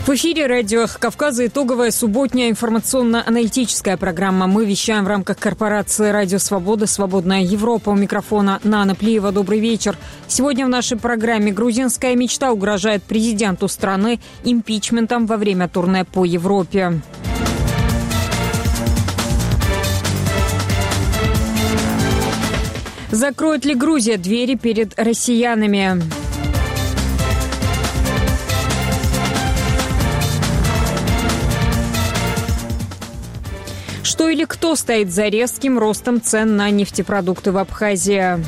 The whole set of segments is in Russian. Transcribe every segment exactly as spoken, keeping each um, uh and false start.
В эфире радио «Эхо Кавказа» итоговая субботняя информационно-аналитическая программа. Мы вещаем в рамках корпорации «Радио Свобода. Свободная Европа». У микрофона Нана Плиева. Добрый вечер. Сегодня в нашей программе грузинская мечта угрожает президенту страны импичментом во время турне по Европе. Закроет ли Грузия двери перед россиянами? Что или кто стоит за резким ростом цен на нефтепродукты в Абхазии?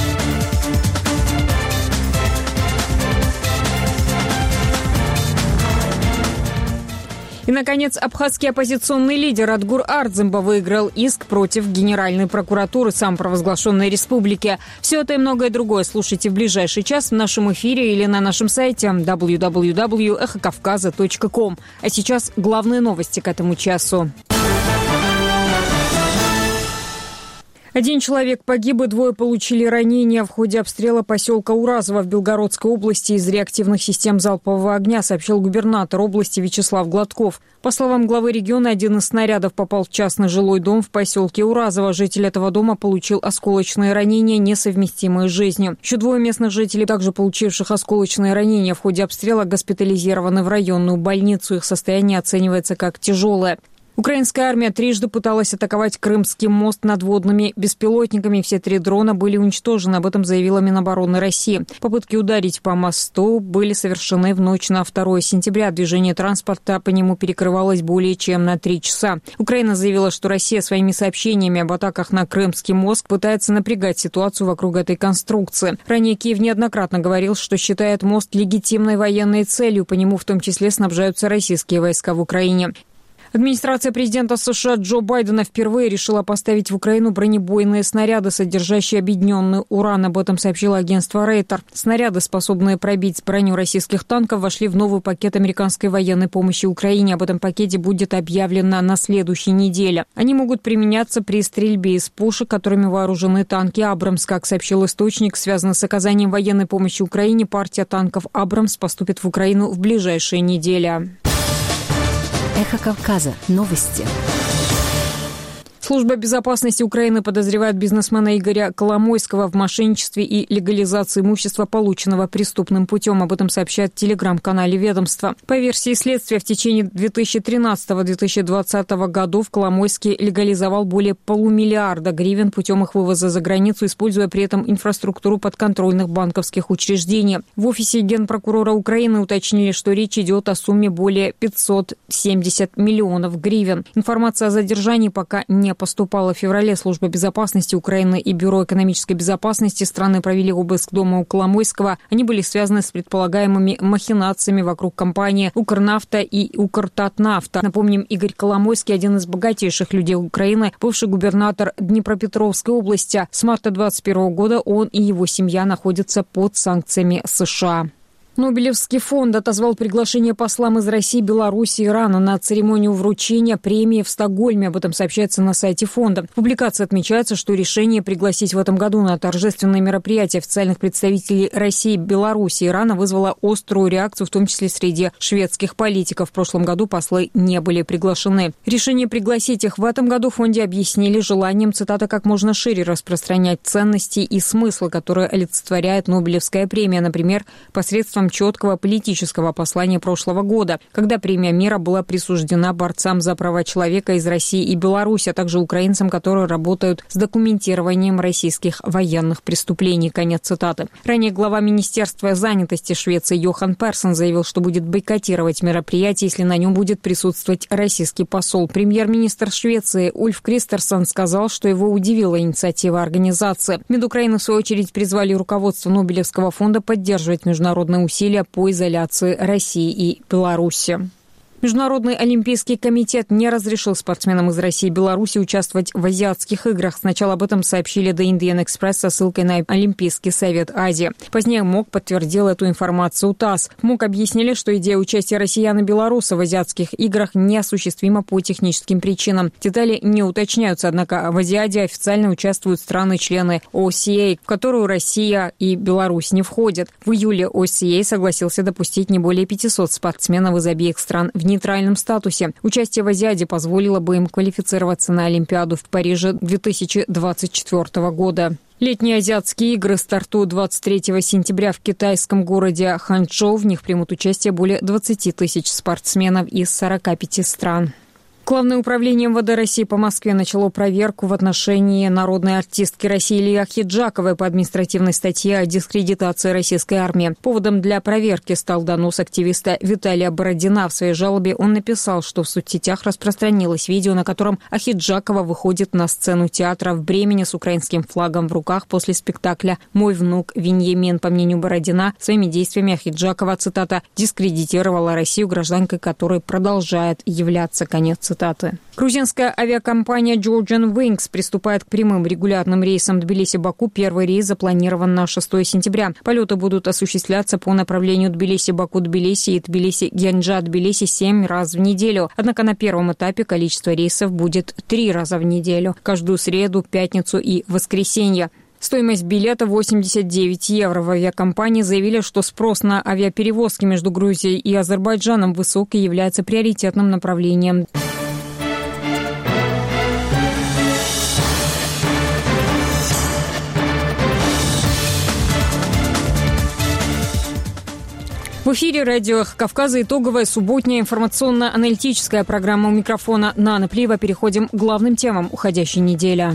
И, наконец, абхазский оппозиционный лидер Адгур Ардземба выиграл иск против Генеральной прокуратуры самопровозглашенной республики. Все это и многое другое слушайте в ближайший час в нашем эфире или на нашем сайте дабл ю дабл ю дабл ю точка эхо кавказа точка ком. А сейчас главные новости к этому часу. Один человек погиб и двое получили ранения в ходе обстрела поселка Уразово в Белгородской области из реактивных систем залпового огня, сообщил губернатор области Вячеслав Гладков. По словам главы региона, один из снарядов попал в частный жилой дом в поселке Уразово. Житель этого дома получил осколочные ранения, несовместимые с жизнью. Еще двое местных жителей, также получивших осколочные ранения в ходе обстрела, госпитализированы в районную больницу. Их состояние оценивается как тяжелое. Украинская армия трижды пыталась атаковать Крымский мост надводными беспилотниками. Все три дрона были уничтожены, об этом заявила Минобороны России. Попытки ударить по мосту были совершены в ночь на второе сентября. Движение транспорта по нему перекрывалось более чем на три часа. Украина заявила, что Россия своими сообщениями об атаках на Крымский мост пытается напрягать ситуацию вокруг этой конструкции. Ранее Киев неоднократно говорил, что считает мост легитимной военной целью. По нему в том числе снабжаются российские войска в Украине. Администрация президента США Джо Байдена впервые решила поставить в Украину бронебойные снаряды, содержащие объединенный уран. Об этом сообщило агентство Рейтер. Снаряды, способные пробить броню российских танков, вошли в новый пакет американской военной помощи Украине. Об этом пакете будет объявлено на следующей неделе. Они могут применяться при стрельбе из пушек, которыми вооружены танки «Абрамс». Как сообщил источник, связанный с оказанием военной помощи Украине, партия танков «Абрамс» поступит в Украину в ближайшие недели. Эхо Кавказа. Новости. Служба безопасности Украины подозревает бизнесмена Игоря Коломойского в мошенничестве и легализации имущества, полученного преступным путем. Об этом сообщает в телеграм-канале ведомства. По версии следствия, в течение две тысячи тринадцатого — две тысячи двадцатого годов Коломойский легализовал более полумиллиарда гривен путем их вывоза за границу, используя при этом инфраструктуру подконтрольных банковских учреждений. В офисе генпрокурора Украины уточнили, что речь идет о сумме более пятьсот семьдесят миллионов гривен. Информация о задержании пока не поступала. В феврале Служба безопасности Украины и Бюро экономической безопасности страны провели обыск дома у Коломойского. Они были связаны с предполагаемыми махинациями вокруг компании «Укрнафта» и «Укртатнафта». Напомним, Игорь Коломойский – один из богатейших людей Украины, бывший губернатор Днепропетровской области. С марта двадцать первого года он и его семья находятся под санкциями США. Нобелевский фонд отозвал приглашение послам из России, Беларуси и Ирана на церемонию вручения премии в Стокгольме. Об этом сообщается на сайте фонда. В публикации отмечается, что решение пригласить в этом году на торжественные мероприятия официальных представителей России, Беларуси и Ирана вызвало острую реакцию, в том числе среди шведских политиков. В прошлом году послы не были приглашены. Решение пригласить их в этом году в фонде объяснили желанием, цитата, как можно шире распространять ценности и смыслы, которые олицетворяет Нобелевская премия, например, посредством четкого политического послания прошлого года, когда премия мира была присуждена борцам за права человека из России и Беларуси, а также украинцам, которые работают с документированием российских военных преступлений. Конец цитаты. Ранее глава Министерства занятости Швеции Йохан Персон заявил, что будет бойкотировать мероприятие, если на нем будет присутствовать российский посол. Премьер-министр Швеции Ульф Кристерсон сказал, что его удивила инициатива организации. Минукраины, в свою очередь, призвали руководство Нобелевского фонда поддерживать международные усилия по изоляции России и Беларуси. Международный олимпийский комитет не разрешил спортсменам из России и Беларуси участвовать в азиатских играх. Сначала об этом сообщили The Indian Express со ссылкой на Олимпийский совет Азии. Позднее МОК подтвердил эту информацию ТАСС. В МОК объяснили, что идея участия россиян и белорусов в азиатских играх неосуществима по техническим причинам. Детали не уточняются, однако в Азиаде официально участвуют страны-члены о си эй, в которую Россия и Беларусь не входят. В июле о си эй согласился допустить не более пятисот спортсменов из обеих стран в нейтральном статусе. Участие в Азиаде позволило бы им квалифицироваться на Олимпиаду в Париже две тысячи двадцать четвёртого года. Летние азиатские игры стартуют двадцать третьего сентября в китайском городе Ханчжоу. В них примут участие более двадцати тысяч спортсменов из сорока пяти стран. Главное управление эм вэ дэ России по Москве начало проверку в отношении народной артистки России Ильи Ахеджаковой по административной статье о дискредитации российской армии. Поводом для проверки стал донос активиста Виталия Бородина. В своей жалобе он написал, что в соцсетях распространилось видео, на котором Ахеджакова выходит на сцену театра в Бремени с украинским флагом в руках после спектакля «Мой внук Виньямин». По мнению Бородина, своими действиями Ахеджакова, цитата, «дискредитировала Россию, гражданкой которой продолжает являться», конец цитаты. Грузинская авиакомпания Georgian Wings приступает к прямым регулярным рейсам Тбилиси-Баку. Первый рейс запланирован на шестого сентября. Полеты будут осуществляться по направлению Тбилиси-Баку-Тбилиси и Тбилиси-Гянджа-Тбилиси семь раз в неделю. Однако на первом этапе количество рейсов будет три раза в неделю. Каждую среду, пятницу и воскресенье. Стоимость билета восемьдесят девять евро. В авиакомпании заявили, что спрос на авиаперевозки между Грузией и Азербайджаном высок и является приоритетным направлением. В эфире радио «Эхо Кавказа» итоговая субботняя информационно-аналитическая программа. У микрофона Нана Плиева. Переходим к главным темам уходящей недели.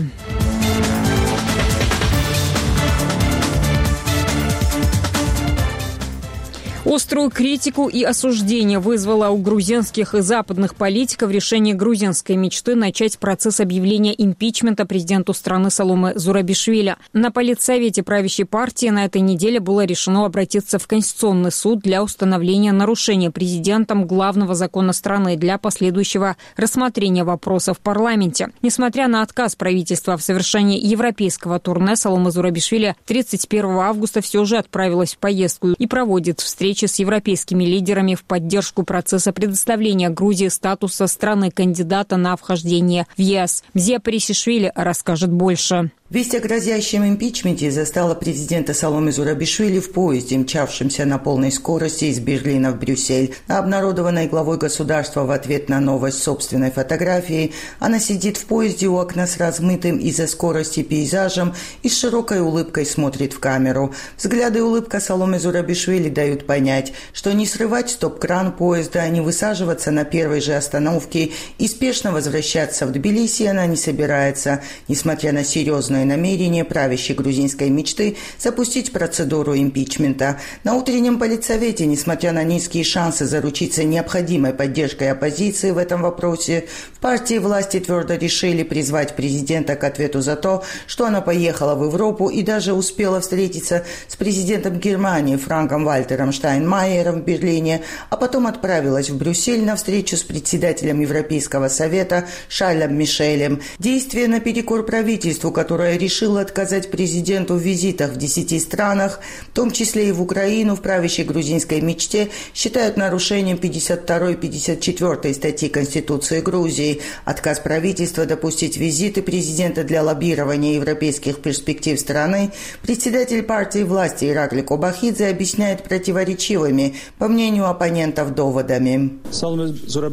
Острую критику и осуждение вызвало у грузинских и западных политиков решение грузинской мечты начать процесс объявления импичмента президенту страны Саломе Зурабишвили. На политсовете правящей партии на этой неделе было решено обратиться в Конституционный суд для установления нарушения президентом главного закона страны для последующего рассмотрения вопроса в парламенте. Несмотря на отказ правительства в совершении европейского турне, Саломе Зурабишвили тридцать первого августа все же отправилась в поездку и проводит встречи с европейскими лидерами в поддержку процесса предоставления Грузии статуса страны-кандидата на вхождение в ЕС. Мзия Парисишвили расскажет больше. Весть о грозящем импичменте застала президента Саломе Зурабишвили в поезде, мчавшемся на полной скорости из Берлина в Брюссель. На обнародованной главой государства в ответ на новость собственной фотографии она сидит в поезде у окна с размытым из-за скорости пейзажем и с широкой улыбкой смотрит в камеру. Взгляды и улыбка Саломе Зурабишвили дают понять, что не срывать стоп-кран поезда, а не высаживаться на первой же остановке и спешно возвращаться в Тбилиси она не собирается, несмотря на серьезную намерение правящей грузинской мечты запустить процедуру импичмента. На утреннем политсовете, несмотря на низкие шансы заручиться необходимой поддержкой оппозиции в этом вопросе, в партии власти твердо решили призвать президента к ответу за то, что она поехала в Европу и даже успела встретиться с президентом Германии Франком Вальтером Штайнмайером в Берлине, а потом отправилась в Брюссель на встречу с председателем Европейского совета Шарлем Мишелем. Действия наперекор правительству, которое решила отказать президенту в визитах в десяти странах, в том числе и в Украину, в правящей грузинской мечте, считают нарушением пятьдесят второй и пятьдесят четвёртой статьи Конституции Грузии. Отказ правительства допустить визиты президента для лоббирования европейских перспектив страны председатель партии власти Иракли Кобахидзе объясняет противоречивыми, по мнению оппонентов, доводами. Саломе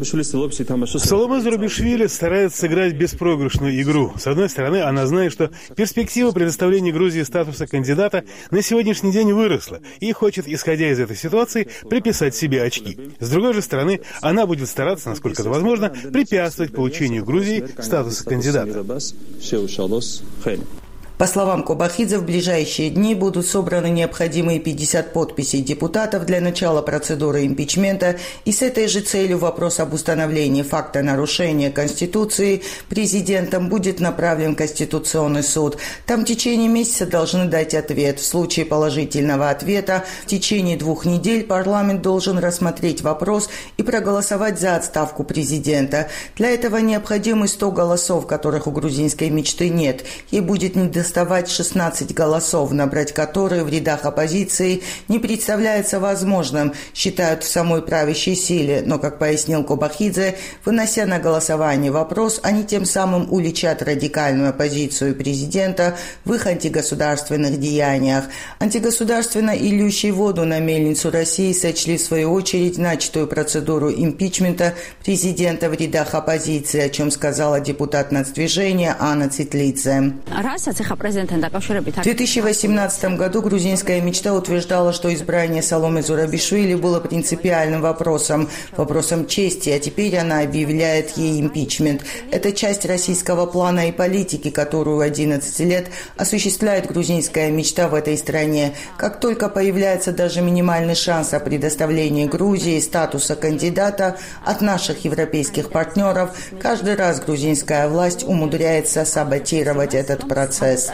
Зурабишвили старается сыграть беспроигрышную игру. С одной стороны, она знает, что перспектива предоставления Грузии статуса кандидата на сегодняшний день выросла и хочет, исходя из этой ситуации, приписать себе очки. С другой же стороны, она будет стараться, насколько это возможно, препятствовать получению Грузии статуса кандидата. По словам Кобахидзе, в ближайшие дни будут собраны необходимые пятьдесят подписей депутатов для начала процедуры импичмента, и с этой же целью вопрос об установлении факта нарушения Конституции президентом будет направлен в Конституционный суд. Там в течение месяца должны дать ответ. В случае положительного ответа в течение двух недель парламент должен рассмотреть вопрос и проголосовать за отставку президента. Для этого необходимы сто голосов, которых у грузинской мечты нет. Ей будет недостаточно доставать шестнадцать голосов, набрать которые в рядах оппозиции не представляется возможным, считают в самой правящей силе. Но, как пояснил Кобахидзе, вынося на голосование вопрос, они тем самым уличат радикальную оппозицию президента в их антигосударственных деяниях. Антигосударственно и льющий воду на мельницу России сочли в свою очередь начатую процедуру импичмента президента в рядах оппозиции, о чем сказала депутат нацдвижения Анна Цитлидзе. В две тысячи восемнадцатом году грузинская мечта утверждала, что избрание Саломе Зурабишвили было принципиальным вопросом, вопросом чести, а теперь она объявляет ей импичмент. Это часть российского плана и политики, которую одиннадцать лет осуществляет грузинская мечта в этой стране. Как только появляется даже минимальный шанс о предоставлении Грузии статуса кандидата от наших европейских партнеров, каждый раз грузинская власть умудряется саботировать этот процесс.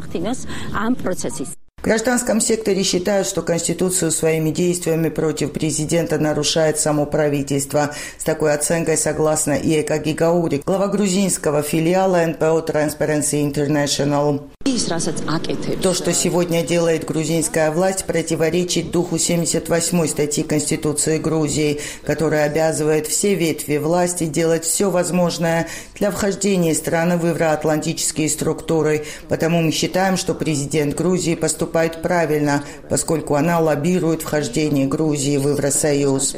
В гражданском секторе считают, что Конституцию своими действиями против президента нарушает само правительство. С такой оценкой согласна и Эка Гигаури, глава грузинского филиала эн пэ о Transparency International. То, что сегодня делает грузинская власть, противоречит духу семьдесят восьмой статьи Конституции Грузии, которая обязывает все ветви власти делать все возможное для вхождения страны в евроатлантические структуры. Потому мы считаем, что президент Грузии поступает правильно, поскольку она лоббирует вхождение Грузии в Евросоюз.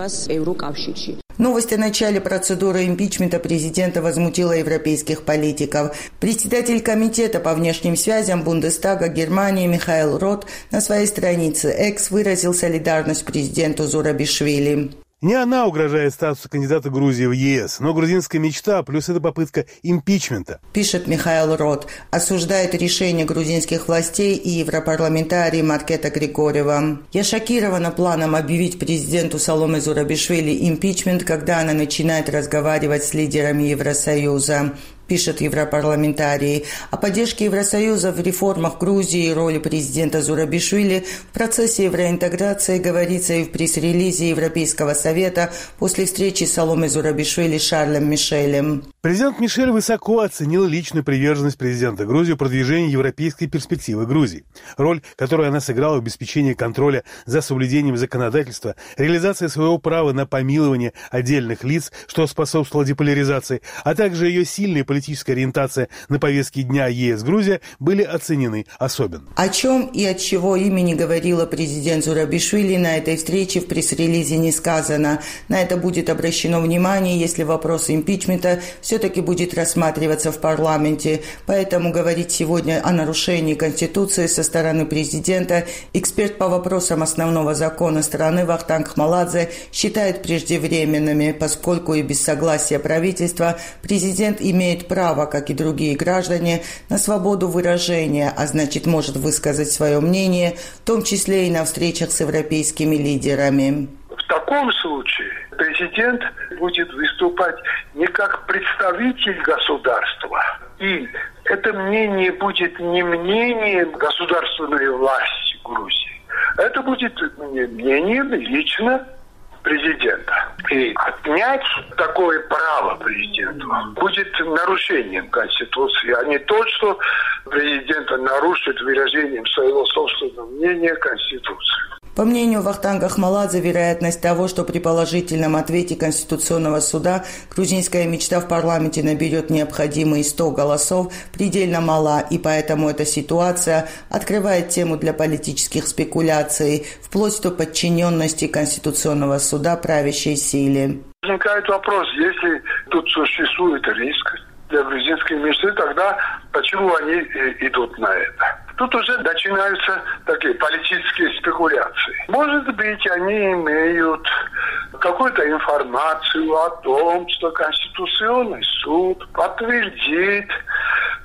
Новость о начале процедуры импичмента президента возмутила европейских политиков. Председатель комитета по внешним связям Бундестага Германии Михаил Рот на своей странице X выразил солидарность президенту Зурабишвили. Не она угрожает статусу кандидата Грузии в е эс, но грузинская мечта, плюс это попытка импичмента. Пишет Михаил Рот. Осуждает решение грузинских властей и европарламентарий Маркета Григорьева. Я шокирована планом объявить президенту Саломе Зурабишвили импичмент, когда она начинает разговаривать с лидерами Евросоюза. Пишет европарламентарий. О поддержке Евросоюза в реформах Грузии и роли президента Зурабишвили в процессе евроинтеграции говорится и в пресс-релизе Европейского совета после встречи с Саломе Зурабишвили с Шарлем Мишелем. Президент Мишель высоко оценил личную приверженность президента Грузии в продвижении европейской перспективы Грузии. Роль, которую она сыграла в обеспечении контроля за соблюдением законодательства, реализация своего права на помилование отдельных лиц, что способствовало деполяризации, а также ее сильные политические Политическая ориентация на повестке дня е эс Грузия были оценены особенно. О чем и от чего имени говорила президент Зурабишвили на этой встрече в пресс-релизе не сказано. На это будет обращено внимание, если вопрос импичмента все-таки будет рассматриваться в парламенте. Поэтому говорить сегодня о нарушении Конституции со стороны президента эксперт по вопросам основного закона страны Вахтанг Хмаладзе считает преждевременными, поскольку и без согласия правительства президент имеет право, как и другие граждане, на свободу выражения, а значит может высказать свое мнение, в том числе и на встречах с европейскими лидерами. В таком случае президент будет выступать не как представитель государства, и это мнение будет не мнением государственной власти Грузии, это будет мнением лично президента. И отнять такое право президенту будет нарушением Конституции, а не то, что президент нарушит выражением своего собственного мнения Конституцию. По мнению Вахтанга Хмаладзе, вероятность того, что при положительном ответе Конституционного суда грузинская мечта в парламенте наберет необходимые сто голосов, предельно мала, и поэтому эта ситуация открывает тему для политических спекуляций, вплоть до подчиненности Конституционного суда правящей силе. Возникает вопрос, если тут существует риск для грузинской мечты, тогда почему они идут на это? Тут уже начинаются такие политические спекуляции. Может быть, они имеют какую-то информацию о том, что Конституционный суд подтвердит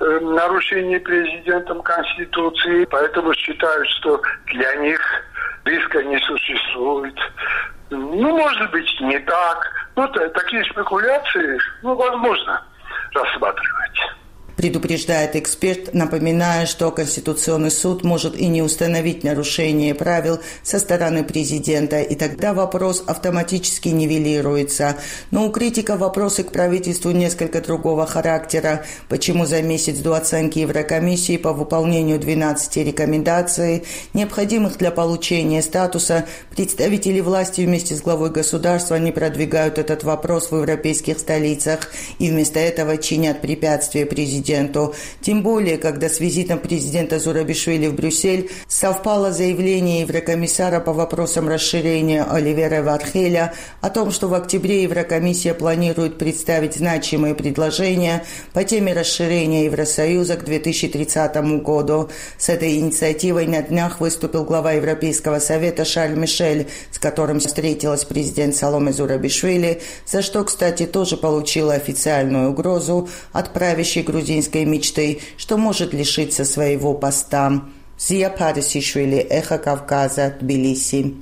э, нарушение президентом Конституции, поэтому считают, что для них риска не существует. Ну, может быть, не так. Ну, такие спекуляции, ну, возможно рассматривать. Предупреждает эксперт, напоминая, что Конституционный суд может и не установить нарушение правил со стороны президента, и тогда вопрос автоматически нивелируется. Но у критиков вопросы к правительству несколько другого характера. Почему за месяц до оценки Еврокомиссии по выполнению двенадцати рекомендаций, необходимых для получения статуса, представители власти вместе с главой государства не продвигают этот вопрос в европейских столицах и вместо этого чинят препятствия президенту. Тем более, когда с визитом президента Зурабишвили в Брюссель совпало заявление еврокомиссара по вопросам расширения Оливера Вархеля о том, что в октябре Еврокомиссия планирует представить значимые предложения по теме расширения Евросоюза к две тысячи тридцатому году. С этой инициативой на днях выступил глава Европейского совета Шарль Мишель, с которым встретилась президент Саломе Зурабишвили, за что, кстати, тоже получила официальную угрозу от правящей грузинской мечты, что может лишиться своего поста. Зия Парисишвили, Эхо Кавказа, Тбилиси.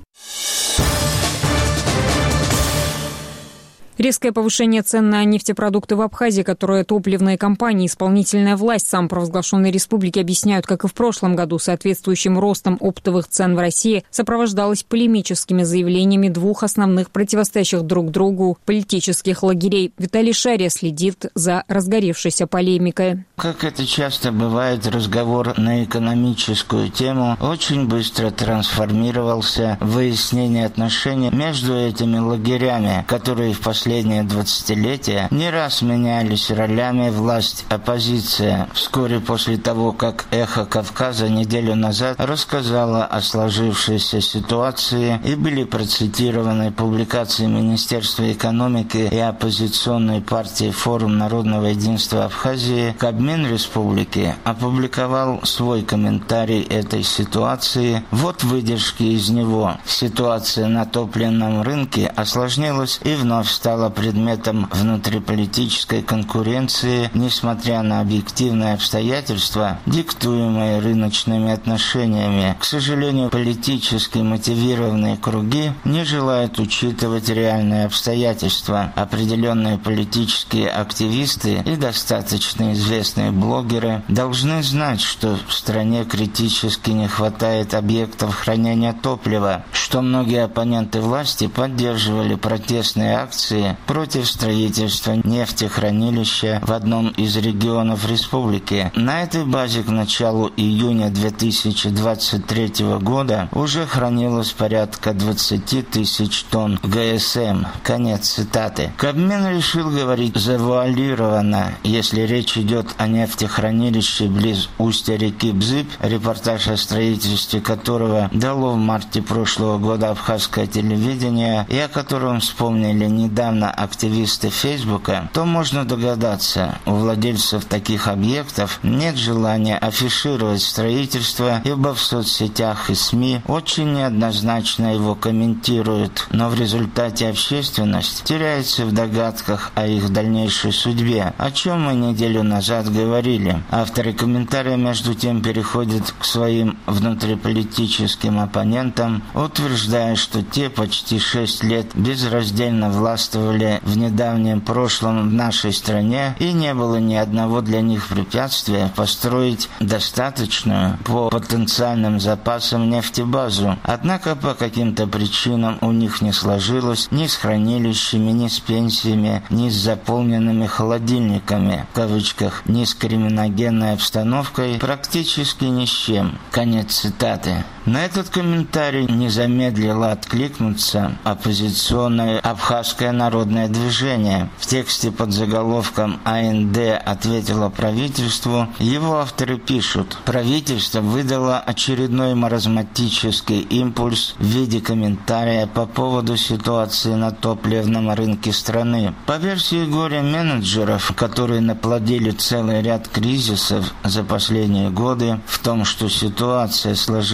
Резкое повышение цен на нефтепродукты в Абхазии, которое топливные компании и исполнительная власть самопровозглашенной республики объясняют, как и в прошлом году, соответствующим ростом оптовых цен в России, сопровождалось полемическими заявлениями двух основных противостоящих друг другу политических лагерей. Виталий Шария следит за разгоревшейся полемикой. Как это часто бывает, разговор на экономическую тему очень быстро трансформировался в выяснение отношений между этими лагерями, которые в последние Последнее двадцатилетие не раз менялись ролями власть-оппозиция. Вскоре после того, как «Эхо Кавказа» неделю назад рассказала о сложившейся ситуации и были процитированы публикации Министерства экономики и оппозиционной партии «Форум народного единства Абхазии», Кабмин республики опубликовал свой комментарий этой ситуации. Вот выдержки из него. Ситуация на топливном рынке осложнилась и вновь стала предметом внутриполитической конкуренции, несмотря на объективные обстоятельства, диктуемые рыночными отношениями. К сожалению, политически мотивированные круги не желают учитывать реальные обстоятельства. Определенные политические активисты и достаточно известные блогеры должны знать, что в стране критически не хватает объектов хранения топлива, что многие оппоненты власти поддерживали протестные акции против строительства нефтехранилища в одном из регионов республики. На этой базе к началу июня две тысячи двадцать третьего года уже хранилось порядка двадцать тысяч тонн ГСМ. Конец цитаты. Кабмин решил говорить завуалированно, если речь идет о нефтехранилище близ устья реки Бзып, репортаж о строительстве которого дало в марте прошлого года абхазское телевидение и о котором вспомнили недавно активисты Фейсбука, то можно догадаться, у владельцев таких объектов нет желания афишировать строительство, ибо в соцсетях и СМИ очень неоднозначно его комментируют, но в результате общественность теряется в догадках о их дальнейшей судьбе, о чем мы неделю назад говорили. Авторы комментария между тем переходят к своим внутриполитическим оппонентам, утверждая, что те почти шесть лет безраздельно властвовали в недавнем прошлом в нашей стране, и не было ни одного для них препятствия построить достаточную по потенциальным запасам нефтебазу. Однако по каким-то причинам у них не сложилось ни с хранилищами, ни с пенсиями, ни с заполненными холодильниками, в кавычках, ни с криминогенной обстановкой, практически ни с чем. Конец цитаты. На этот комментарий не замедлило откликнуться оппозиционное абхазское народное движение. В тексте под заголовком «А Н Д ответила правительству» его авторы пишут: правительство выдало очередной маразматический импульс в виде комментария по поводу ситуации на топливном рынке страны. По версии горе-менеджеров, которые наплодили целый ряд кризисов за последние годы, в том, что ситуация сложилась под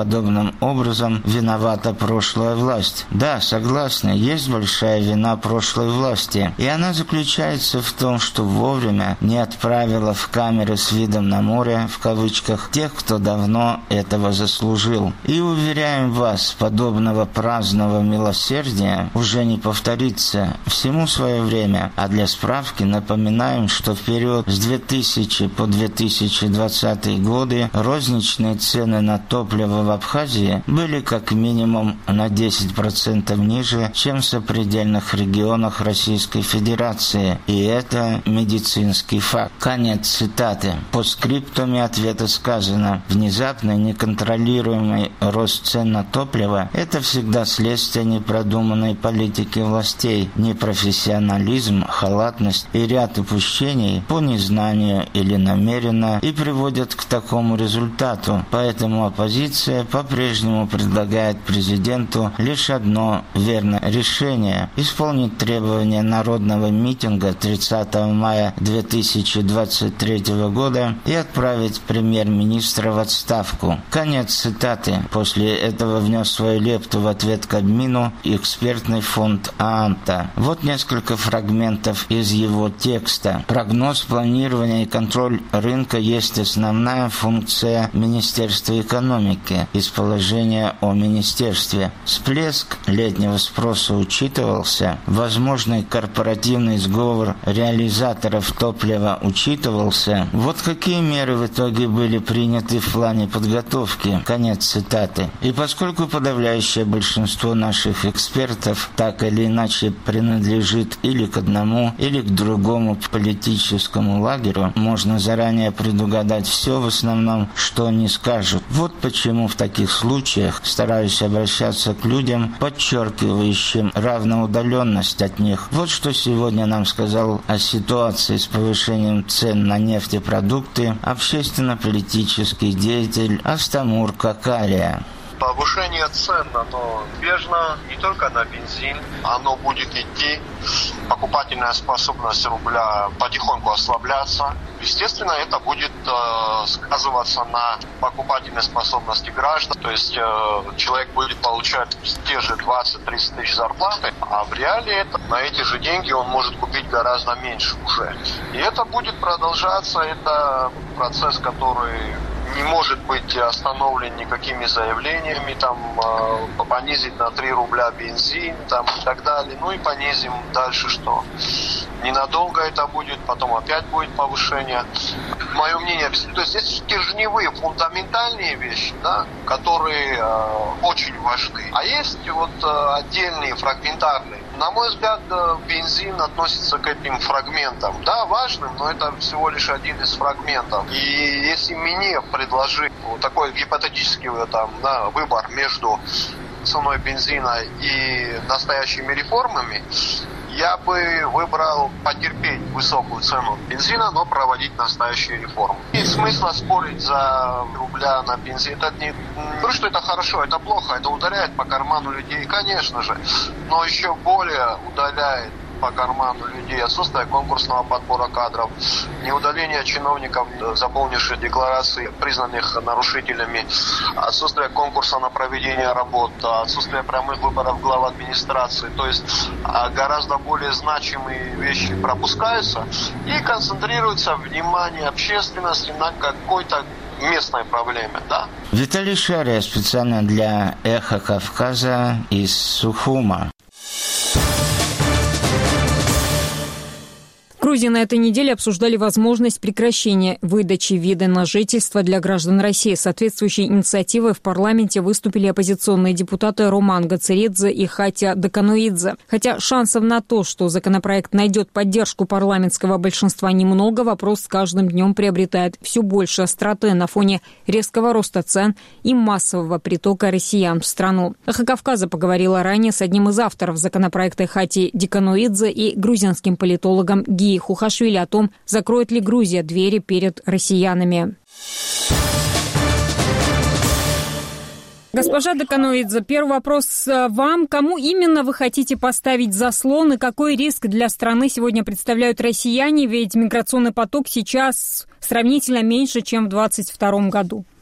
подобным образом виновата прошлая власть. Да, согласна, есть большая вина прошлой власти, и она заключается в том, что вовремя не отправила в камеры с видом на море, в кавычках, тех, кто давно этого заслужил. И уверяем вас, подобного праздного милосердия уже не повторится. Всему свое время. А для справки напоминаем, что в период с две тысячи по две тысячи двадцатый годы розничные цены на топливо в Абхазии были как минимум на десять процентов ниже, чем в сопредельных регионах Российской Федерации. И это медицинский факт. Конец цитаты. По скриптуме ответа сказано: внезапный неконтролируемый рост цен на топливо – это всегда следствие непродуманной политики властей, непрофессионализм, халатность и ряд упущений по незнанию или намеренно и приводят к такому результату. Поэтому оппозиция по-прежнему предлагает президенту лишь одно верное решение – исполнить требования народного митинга тридцатого мая две тысячи двадцать третьего года и отправить премьер-министра в отставку. Конец цитаты. После этого внес свою лепту в ответ Кабмину экспертный фонд ААМТа. Вот несколько фрагментов из его текста. Прогноз, планирование и контроль рынка есть основная функция Министерства экономики из положения о министерстве. Всплеск летнего спроса учитывался, возможный корпоративный сговор реализаторов топлива учитывался. Вот какие меры в итоге были приняты в плане подготовки. Конец цитаты. И поскольку подавляющее большинство наших экспертов так или иначе принадлежит или к одному, или к другому политическому лагерю, можно заранее предугадать все в основном, что они скажут. Вот почему в таких случаях стараюсь обращаться к людям, подчеркивающим равноудаленность от них. Вот что сегодня нам сказал о ситуации с повышением цен на нефтепродукты общественно-политический деятель Астамур Какария. Повышение цен, оно неизбежно не только на бензин, оно будет идти, покупательная способность рубля потихоньку ослабляться. Естественно, это будет э, сказываться на покупательной способности граждан, то есть э, человек будет получать те же двадцать-тридцать тысяч зарплаты, а в реале это, на эти же деньги он может купить гораздо меньше уже. И это будет продолжаться, это процесс, который не может быть остановлен никакими заявлениями, там, э, понизить на три рубля бензин, там, и так далее. Ну и понизим дальше, что ненадолго это будет, потом опять будет повышение. Мое мнение, то есть здесь стержневые, фундаментальные вещи, да, которые э, очень важны. А есть вот э, отдельные, фрагментарные. На мой взгляд, бензин относится к этим фрагментам. Да, важным, но это всего лишь один из фрагментов. И если мне предложить вот такой гипотетический там, да, выбор между ценой бензина и настоящими реформами, я бы выбрал потерпеть высокую цену бензина, но проводить настоящие реформы. Нет смысла спорить за рубля на бензин. Это не говорю, что это хорошо, это плохо, это ударяет по карману людей, конечно же, но еще более удаляет по карману людей отсутствие конкурсного подбора кадров, неудаление чиновников, заполнивших декларации, признанных нарушителями, отсутствие конкурса на проведение работ, отсутствие прямых выборов глав администрации. То есть гораздо более значимые вещи пропускаются и концентрируется внимание общественности на какой-то местной проблеме, да? Виталий Шария специально для «Эхо Кавказа» из Сухума. В Грузии на этой неделе обсуждали возможность прекращения выдачи вида на жительство для граждан России. С соответствующей инициативой в парламенте выступили оппозиционные депутаты Роман Гацеридзе и Хатя Даканоидзе. Хотя шансов на то, что законопроект найдет поддержку парламентского большинства, немного, вопрос с каждым днем приобретает все больше остроты на фоне резкого роста цен и массового притока россиян в страну. «Эхо Кавказа» поговорила ранее с одним из авторов законопроекта Хати Даканоидзе и грузинским политологом Гии Хухашвили о том, закроет ли Грузия двери перед россиянами. Госпожа Даканоидзе, первый вопрос вам. Кому именно вы хотите поставить заслон и какой риск для страны сегодня представляют россияне? Ведь миграционный поток сейчас сравнительно меньше, чем в двадцать втором году.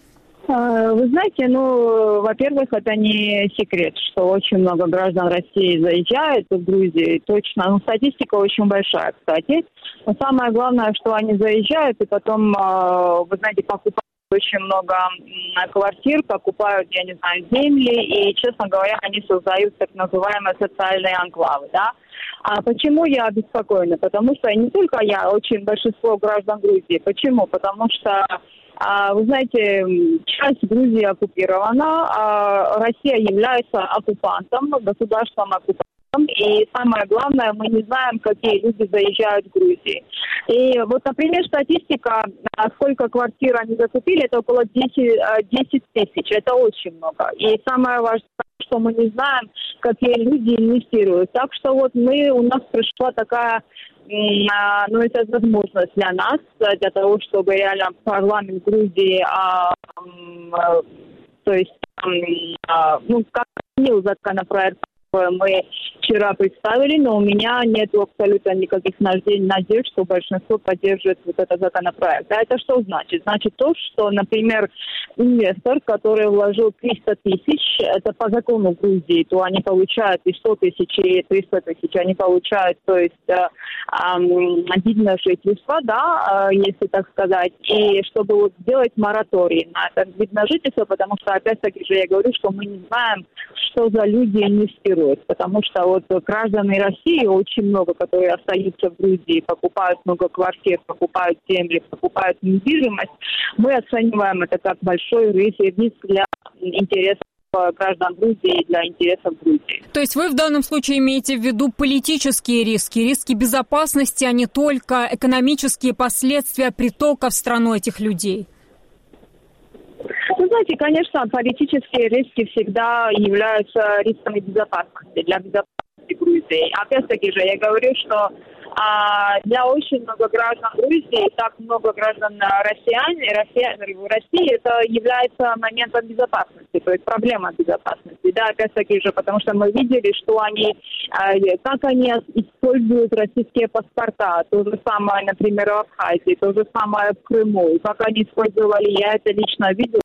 Вы знаете, ну, во-первых, это не секрет, что очень много граждан России заезжают в Грузию, точно. Ну, статистика очень большая, кстати. Но самое главное, что они заезжают и потом, вы знаете, покупают очень много квартир, покупают, я не знаю, земли, и, честно говоря, они создают так называемые социальные анклавы, да. А почему я обеспокоена? Потому что не только я, очень большинство граждан Грузии. Почему? Потому что, вы знаете, часть Грузии оккупирована, а Россия является оккупантом, государством оккупантом. И самое главное, мы не знаем, какие люди заезжают в Грузию. И вот, например, статистика, сколько квартир они закупили, это около десять тысяч. Это очень много. И самое важное, что мы не знаем, какие люди инвестируют. Так что вот мы, у нас пришла такая, ну, это возможность для нас, для того, чтобы реально парламент Грузии, а, а, то есть, а, ну, как принял законопроект, мы вчера представили, но у меня нет абсолютно никаких надежд, что большинство поддерживает вот этот законопроект. А это что значит? Значит то, что, например, инвестор, который вложил триста тысяч, это по закону Грузии, то они получают и сто тысяч, и триста тысяч, они получают, то есть э, э, видное жительство, да, э, если так сказать, и чтобы вот сделать мораторий на это видное жительство, потому что, опять-таки же, я говорю, что мы не знаем, что за люди инвестируют. Потому что вот граждане России очень много, которые остаются в Грузии, покупают много квартир, покупают земли, покупают недвижимость. Мы оцениваем это как большой риск для интересов граждан Грузии и для интересов Грузии. То есть вы в данном случае имеете в виду политические риски, риски безопасности, а не только экономические последствия притока в страну этих людей? Вы знаете, конечно, политические риски всегда являются рисками безопасности, для безопасности Грузии. Опять-таки же, я говорю, что а, для очень много граждан Грузии, так много граждан россиян, россиян в России, это является моментом безопасности, то есть проблема безопасности. Да, опять-таки же, потому что мы видели, что они, а, как они используют российские паспорта, то же самое, например, в Абхазии, то же самое в Крыму, и как они использовали, я это лично видела,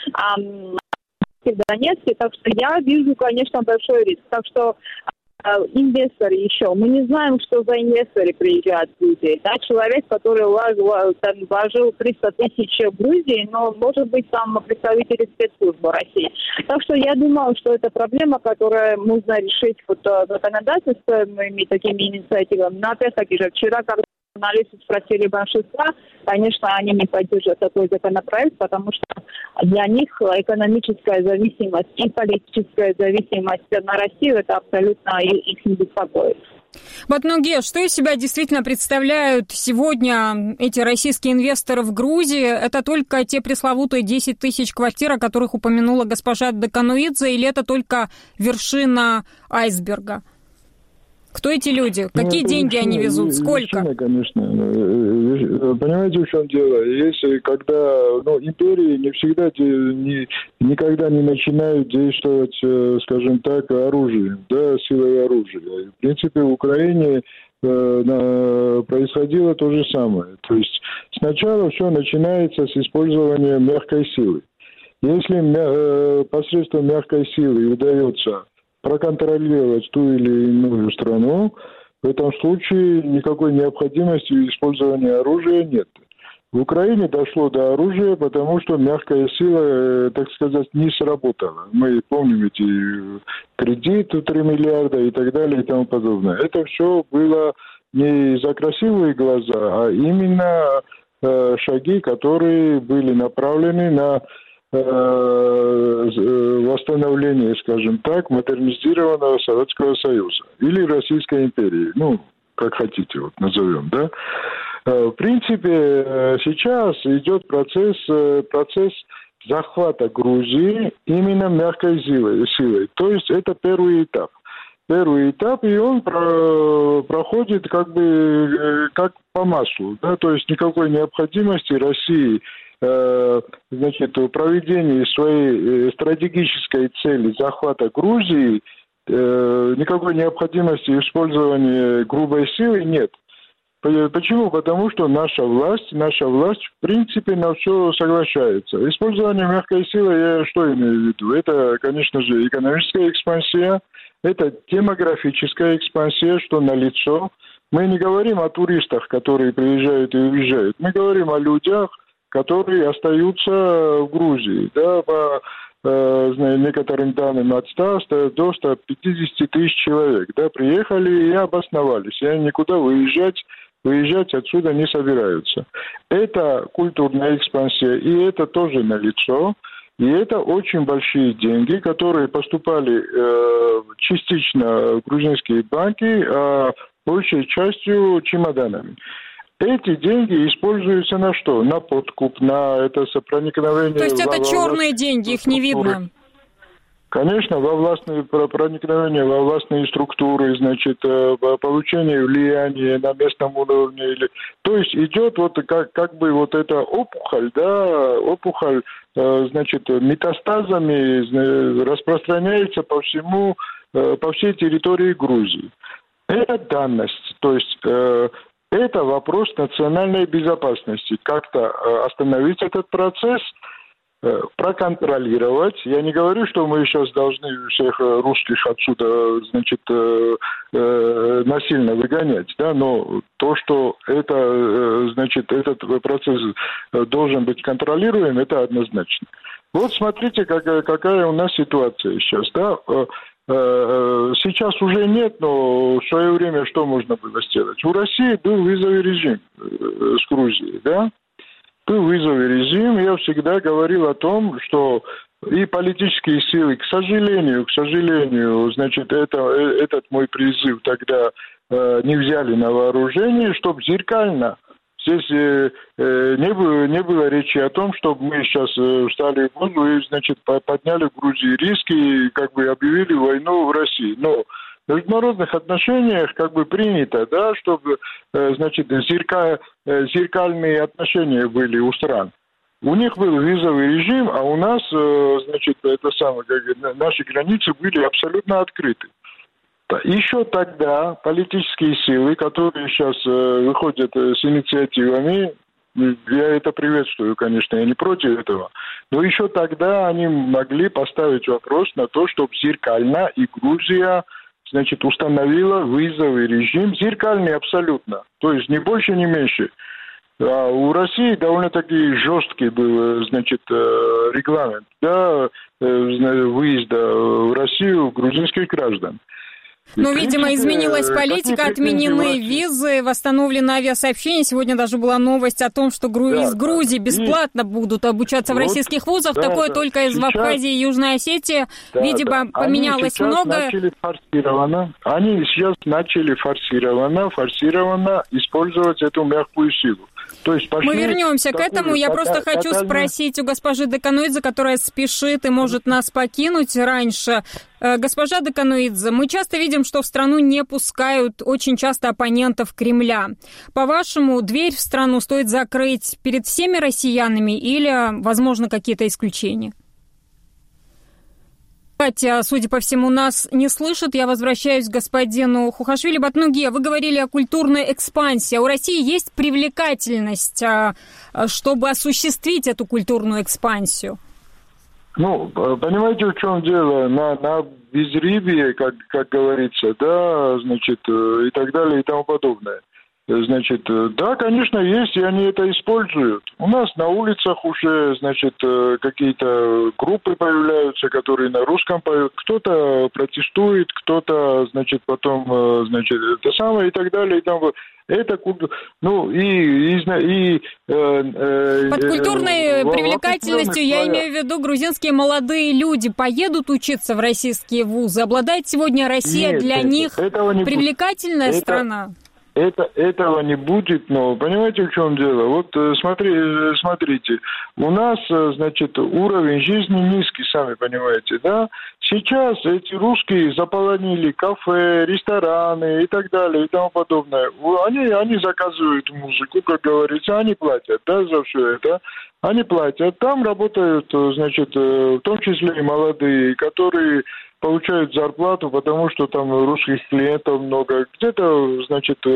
в Донецке, так что я вижу, конечно, большой риск. Так что э, инвесторы еще, мы не знаем, что за инвесторы приезжают в Грузию. Да? Человек, который вложил, там, вложил триста тысяч в Грузии, но может быть там представители спецслужбы России. Так что я думаю, что это проблема, которую нужно решить вот, законодательствами, такими инициативами. Но опять-таки же, вчера, когда журналисты спросили большинства, конечно, они не поддержат такой законопроект, потому что для них экономическая зависимость и политическая зависимость на Россию, это абсолютно их не беспокоит. Батнуге, что из себя действительно представляют сегодня эти российские инвесторы в Грузии? Это только те пресловутые десять тысяч квартир, о которых упомянула госпожа Декануидзе, или это только вершина айсберга? Кто эти люди? Какие ну, деньги вершина, они везут? Сколько? Вершина, конечно. Понимаете, в чем дело? Если когда, ну, империи не всегда, не, никогда не начинают действовать, скажем так, оружием, да, силой оружия. В принципе, в Украине э, происходило то же самое. То есть сначала все начинается с использования мягкой силы. Если э, посредством мягкой силы удается проконтролировать ту или иную страну, в этом случае никакой необходимости использования оружия нет. В Украине дошло до оружия, потому что мягкая сила, так сказать, не сработала. Мы помним эти кредиты три миллиарда и так далее и тому подобное. Это все было не за красивые глаза, а именно э, шаги, которые были направлены на восстановление, скажем так, модернизированного Советского Союза или Российской империи, ну, как хотите, вот назовем, да. В принципе, сейчас идет процесс, процесс захвата Грузии именно мягкой силой, силой. То есть это первый этап. Первый этап, и он про, проходит как бы как по маслу, да, то есть никакой необходимости России значит, в проведении своей стратегической цели захвата Грузии никакой необходимости использования грубой силы нет. Почему? Потому что наша власть, наша власть в принципе на все соглашается. Использование мягкой силы, я что имею в виду? Это, конечно же, экономическая экспансия, это демографическая экспансия, что налицо. Мы не говорим о туристах, которые приезжают и уезжают. Мы говорим о людях, которые остаются в Грузии. Да, по э, некоторым данным от ста до ста пятидесяти тысяч человек. Да, приехали и обосновались. И они никуда выезжать Выезжать отсюда не собираются. Это культурная экспансия, и это тоже налицо. И это очень большие деньги, которые поступали э, частично в грузинские банки, а большей частью чемоданами. Эти деньги используются на что? На подкуп, на это проникновение... То есть это во, черные во деньги, их не видно? Конечно, во властные проникновения, во властные структуры, значит, получение влияния на местном уровне. Или... То есть идет вот как, как бы вот эта опухоль, да, опухоль, значит, метастазами распространяется по всему, по всей территории Грузии. Это данность, то есть это вопрос национальной безопасности. Как-то остановить этот процесс, проконтролировать. Я не говорю, что мы сейчас должны всех русских отсюда, значит, насильно выгонять, да, но то, что это, значит, этот процесс должен быть контролируем, это однозначно. Вот смотрите, какая, какая у нас ситуация сейчас, да. Сейчас уже нет, но в свое время что можно было сделать? У России был визовый режим с Грузией, да? Был визовый режим, я всегда говорил о том, что и политические силы, к сожалению, к сожалению, значит, это, этот мой призыв тогда э, не взяли на вооружение, чтобы зеркально. Здесь э, э, не, было, не было речи о том, чтобы мы сейчас э, встали в воду и, значит, подняли в Грузии риски и как бы объявили войну в России. Но в международных отношениях как бы принято, да, чтобы, э, значит, зерка, э, зеркальные отношения были у стран. У них был визовый режим, а у нас, э, значит, это самое, как, наши границы были абсолютно открыты. Еще тогда политические силы, которые сейчас э, выходят с инициативами, я это приветствую, конечно, я не против этого, но еще тогда они могли поставить вопрос на то, чтобы зеркально и Грузия, значит, установила визовый режим, зеркальный абсолютно, то есть ни больше, ни меньше. А у России довольно-таки жесткий был, значит, регламент, да, выезда в Россию грузинских граждан. Ну, видимо, изменилась политика, отменены визы, восстановлены авиасообщения. Сегодня даже была новость о том, что гру... да, из Грузии бесплатно и... будут обучаться вот, в российских вузах. Да, Такое да. только из сейчас... Абхазии и Южной Осетии. Да, видимо, да. поменялось они много. Начали форсированно, они сейчас начали форсированно, форсированно использовать эту мягкую силу. То есть Мы вернемся к этому. Я просто тоталь... хочу спросить у госпожи Декануидзе, которая спешит и может нас покинуть раньше. Госпожа Декануидзе, мы часто видим, что в страну не пускают очень часто оппонентов Кремля. По-вашему, дверь в страну стоит закрыть перед всеми россиянами или, возможно, какие-то исключения? Хотя, судя по всему, нас не слышат. Я возвращаюсь к господину Хухашвили. Батнуге, вы говорили о культурной экспансии. У России есть привлекательность, чтобы осуществить эту культурную экспансию? Ну, понимаете, в чем дело? На, на безрыбье, как, как говорится, да, значит, и так далее, и тому подобное. Значит, да, конечно, есть, и они это используют. У нас на улицах уже, значит, какие-то группы появляются, которые на русском поют. Кто-то протестует, кто-то, значит, потом, значит, это самое, и так далее, и там. Это, ну, и... и, и э, э, Под культурной э, привлекательностью я имею в виду, грузинские молодые люди поедут учиться в российские вузы. Обладает сегодня Россия Нет, для это, них привлекательная это, страна? Это, этого не будет, но понимаете, в чем дело? Вот смотри, смотрите, у нас, значит, уровень жизни низкий, сами понимаете, да? Сейчас эти русские заполонили кафе, рестораны и так далее и тому подобное. Они, они заказывают музыку, как говорится, они платят, да, за все это. Они платят. Там работают, значит, в том числе и молодые, которые получают зарплату, потому что там русских клиентов много. Где-то, значит,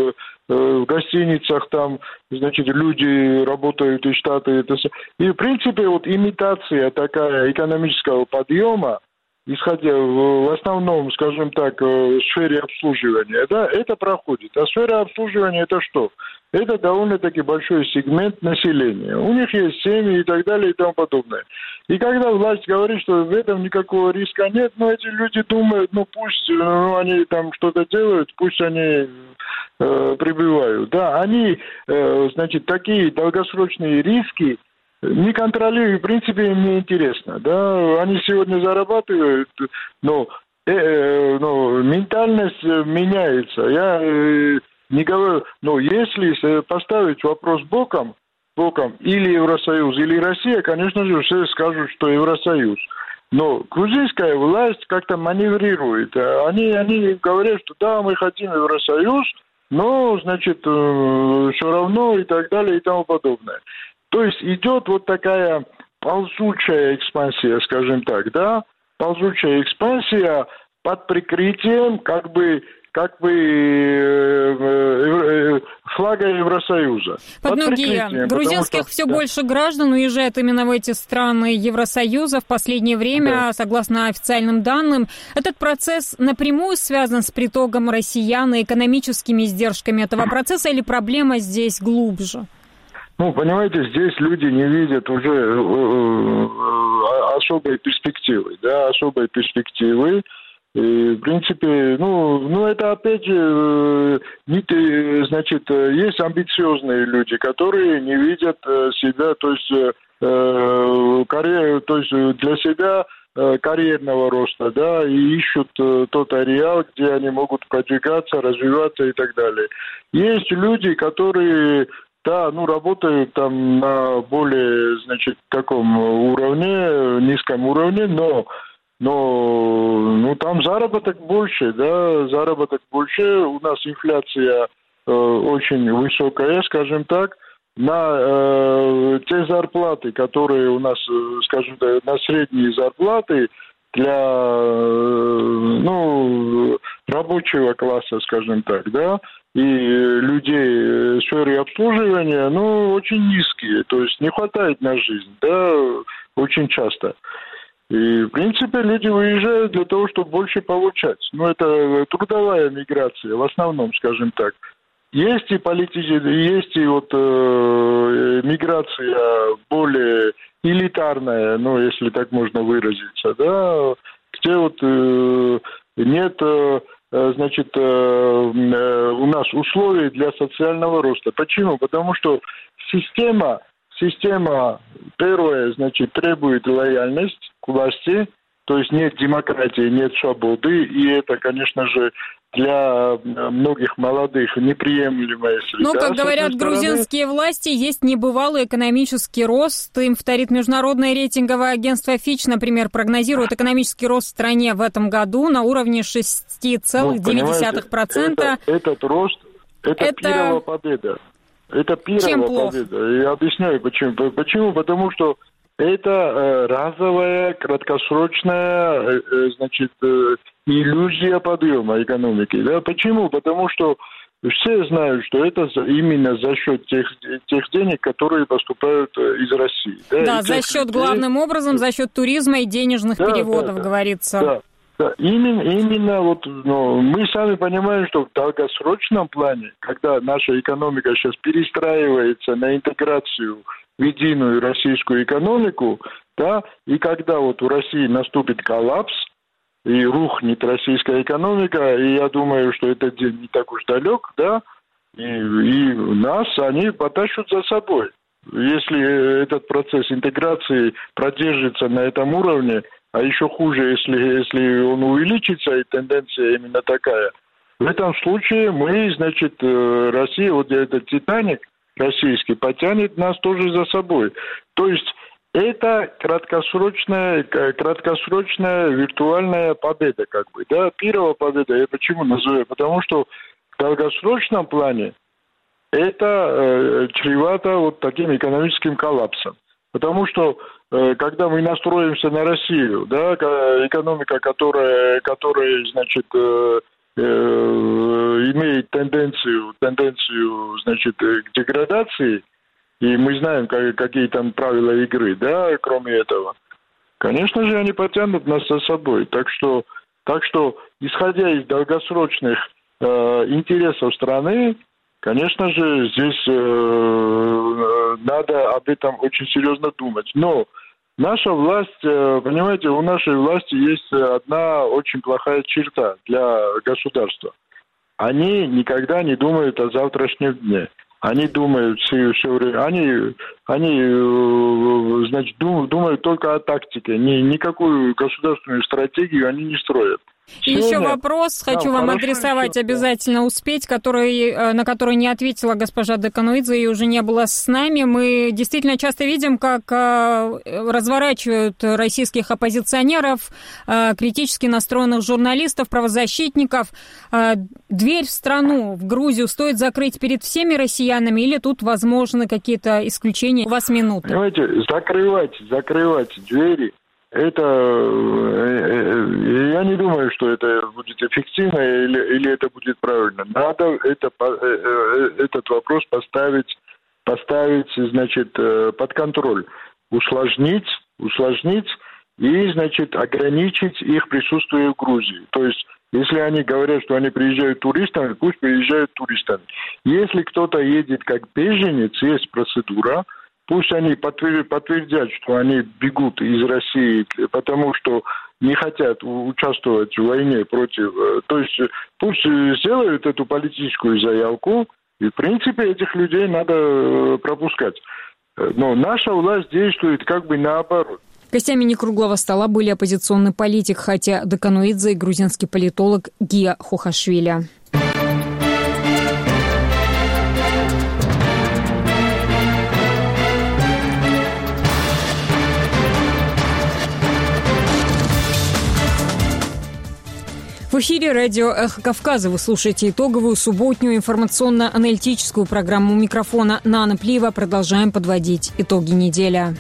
в гостиницах там, значит, люди работают из Штата. И, в принципе, вот имитация такая экономического подъема, исходя в основном, скажем так, в сфере обслуживания, да, это проходит. А сфера обслуживания это что? Это довольно-таки большой сегмент населения. У них есть семьи и так далее и тому подобное. И когда власть говорит, что в этом никакого риска нет, но эти люди думают, ну пусть ну, они там что-то делают, пусть они э, прибывают. Да, они, э, значит, такие долгосрочные риски не контролирую, в принципе, им не интересно. Да? Они сегодня зарабатывают, но, э, э, но ментальность меняется. Я э, не говорю, но если поставить вопрос боком, боком или Евросоюз, или Россия, конечно же, все скажут, что Евросоюз. Но грузинская власть как-то маневрирует. Они, они говорят, что да, мы хотим Евросоюз, но, значит, э, все равно и так далее и тому подобное. То есть идет вот такая ползучая экспансия, скажем так, да, ползучая экспансия под прикрытием как бы как бы э, э, флага Евросоюза. Под, под ноги грузинских что, все да. больше граждан уезжает именно в эти страны Евросоюза в последнее время, да. согласно официальным данным. Этот процесс напрямую связан с притоком россиян и экономическими издержками этого процесса, или проблема здесь глубже? Ну, понимаете, здесь люди не видят уже э, э, особой перспективы, да, особой перспективы. И, в принципе, ну, ну это опять же, э, не, значит, есть амбициозные люди, которые не видят себя, то есть, э, карьер, то есть для себя э, карьерного роста, да, и ищут э, тот ареал, где они могут продвигаться, развиваться и так далее. Есть люди, которые Да, ну, работают там на более, значит, таком уровне, низком уровне, но, но ну, там заработок больше, да, заработок больше. У нас инфляция э, очень высокая, скажем так. На э, те зарплаты, которые у нас, скажем так, на средние зарплаты для, э, ну, рабочего класса, скажем так, да, и людей в сфере обслуживания, ну, очень низкие, то есть не хватает на жизнь, да, очень часто. И, в принципе, люди выезжают для того, чтобы больше получать. Ну, это трудовая миграция, в основном, скажем так. Есть и политические, есть и вот э, миграция более элитарная, ну, если так можно выразиться, да, где вот э, нет... Э, значит, у нас условий для социального роста. Почему? Потому что система, система, первое, значит, требует лояльность к власти, то есть нет демократии, нет свободы, и это, конечно же, для многих молодых неприемлемая среда. Но, как говорят грузинские власти, есть небывалый экономический рост. Им вторит международное рейтинговое агентство Fitch, например, прогнозирует экономический рост в стране в этом году на уровне шесть целых девять десятых процента. Ну, это, этот рост, это, это... пирова победа. Это пирова победа. Я объясняю, почему. Почему? Потому что это э, разовая, краткосрочная, э, э, значит, э, иллюзия подъема экономики. Да? Почему? Потому что все знают, что это именно за счет тех, тех денег, которые поступают из России. Да, да за счет, людей... главным образом, за счет туризма и денежных да, переводов, да, говорится. Да, да. Именно, именно вот, ну, мы сами понимаем, что в долгосрочном плане, когда наша экономика сейчас перестраивается на интеграцию в единую российскую экономику, да, и когда вот у России наступит коллапс, и рухнет российская экономика, и я думаю, что этот день не так уж далек, да, и, и нас они потащат за собой. Если этот процесс интеграции продержится на этом уровне, а еще хуже, если, если он увеличится, и тенденция именно такая, в этом случае мы, значит, Россия, вот этот «Титаник» российский, потянет нас тоже за собой. То есть это краткосрочная, краткосрочная виртуальная победа, как бы, да, первая победа. Я почему называю? Потому что в долгосрочном плане это э, чревато вот таким экономическим коллапсом. Потому что э, когда мы настроимся на Россию, да, экономика, которая, которая значит, э, э, имеет тенденцию, тенденцию, значит, к деградации, и мы знаем, как, какие там правила игры, да, кроме этого, конечно же, они потянут нас за собой. Так что, так что исходя из долгосрочных э, интересов страны, конечно же, здесь э, надо об этом очень серьезно думать. Но наша власть, э, понимаете, у нашей власти есть одна очень плохая черта для государства. Они никогда не думают о завтрашнем дне. Они думают все, все время, они, они значит, дум, думают только о тактике. Ни, никакую государственную стратегию они не строят. И еще вопрос хочу да, вам адресовать, все, обязательно да. успеть, который, на который не ответила госпожа Декануидзе и уже не была с нами. Мы действительно часто видим, как разворачивают российских оппозиционеров, критически настроенных журналистов, правозащитников. Дверь в страну, в Грузию, стоит закрыть перед всеми россиянами или тут возможны какие-то исключения? У вас минута. Понимаете, закрывать, закрывать двери. Это, я не думаю, что это будет эффективно или, или это будет правильно. Надо это, этот вопрос поставить, поставить, значит, под контроль, усложнить, усложнить и, значит, ограничить их присутствие в Грузии. То есть, если они говорят, что они приезжают туристами, пусть приезжают туристами. Если кто-то едет как беженец, есть процедура. Пусть они подтвердят, что они бегут из России, потому что не хотят участвовать в войне против... То есть пусть сделают эту политическую заявку, и в принципе этих людей надо пропускать. Но наша власть действует как бы наоборот. Гостями некруглого стола были оппозиционный политик Хатя Декануидзе и грузинский политолог Гия Хохашвили. В эфире радио «Эхо Кавказа». Вы слушаете итоговую субботнюю информационно-аналитическую программу микрофона Нана Плиева. Продолжаем подводить итоги недели.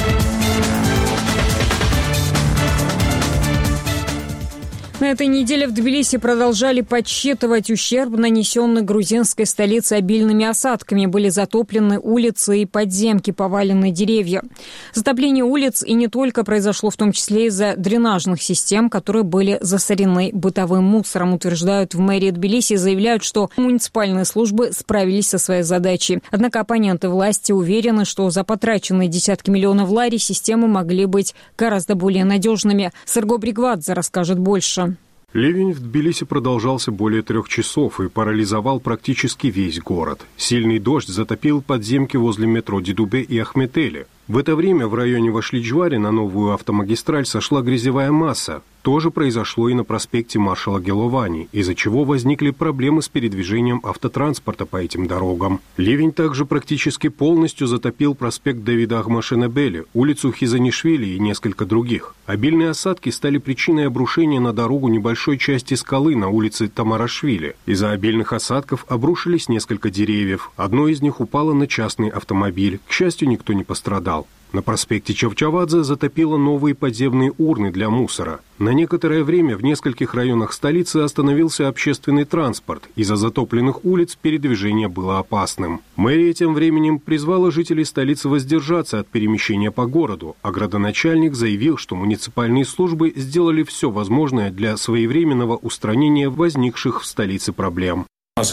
На этой неделе в Тбилиси продолжали подсчитывать ущерб, нанесенный грузинской столице обильными осадками. Были затоплены улицы и подземки, повалены деревья. Затопление улиц и не только произошло в том числе из-за дренажных систем, которые были засорены бытовым мусором, утверждают в мэрии Тбилиси и заявляют, что муниципальные службы справились со своей задачей. Однако оппоненты власти уверены, что за потраченные десятки миллионов лари системы могли быть гораздо более надежными. Сырго Бригвадзе расскажет больше. Ливень в Тбилиси продолжался более трех часов и парализовал практически весь город. Сильный дождь затопил подземки возле метро Дидубе и Ахметели. В это время в районе Вашли-Джвари на новую автомагистраль сошла грязевая масса. То же произошло и на проспекте маршала Геловани, из-за чего возникли проблемы с передвижением автотранспорта по этим дорогам. Ливень также практически полностью затопил проспект Давида Ахмашенебели, улицу Хизанишвили и несколько других. Обильные осадки стали причиной обрушения на дорогу небольшой части скалы на улице Тамарашвили. Из-за обильных осадков обрушились несколько деревьев. Одно из них упало на частный автомобиль. К счастью, никто не пострадал. На проспекте Чавчавадзе затопило новые подземные урны для мусора. На некоторое время в нескольких районах столицы остановился общественный транспорт. Из-за затопленных улиц передвижение было опасным. Мэрия тем временем призвала жителей столицы воздержаться от перемещения по городу, а градоначальник заявил, что муниципальные службы сделали все возможное для своевременного устранения возникших в столице проблем.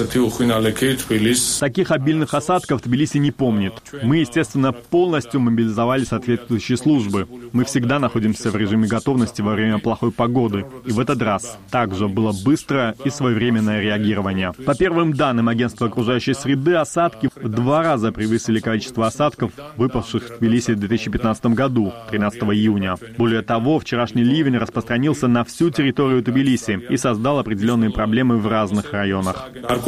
Таких обильных осадков Тбилиси не помнит. Мы, естественно, полностью мобилизовали соответствующие службы. Мы всегда находимся в режиме готовности во время плохой погоды. И в этот раз также было быстрое и своевременное реагирование. По первым данным Агентства окружающей среды, осадки в два раза превысили количество осадков, выпавших в Тбилиси в две тысячи пятнадцатом году, тринадцатого июня. Более того, вчерашний ливень распространился на всю территорию Тбилиси и создал определенные проблемы в разных районах.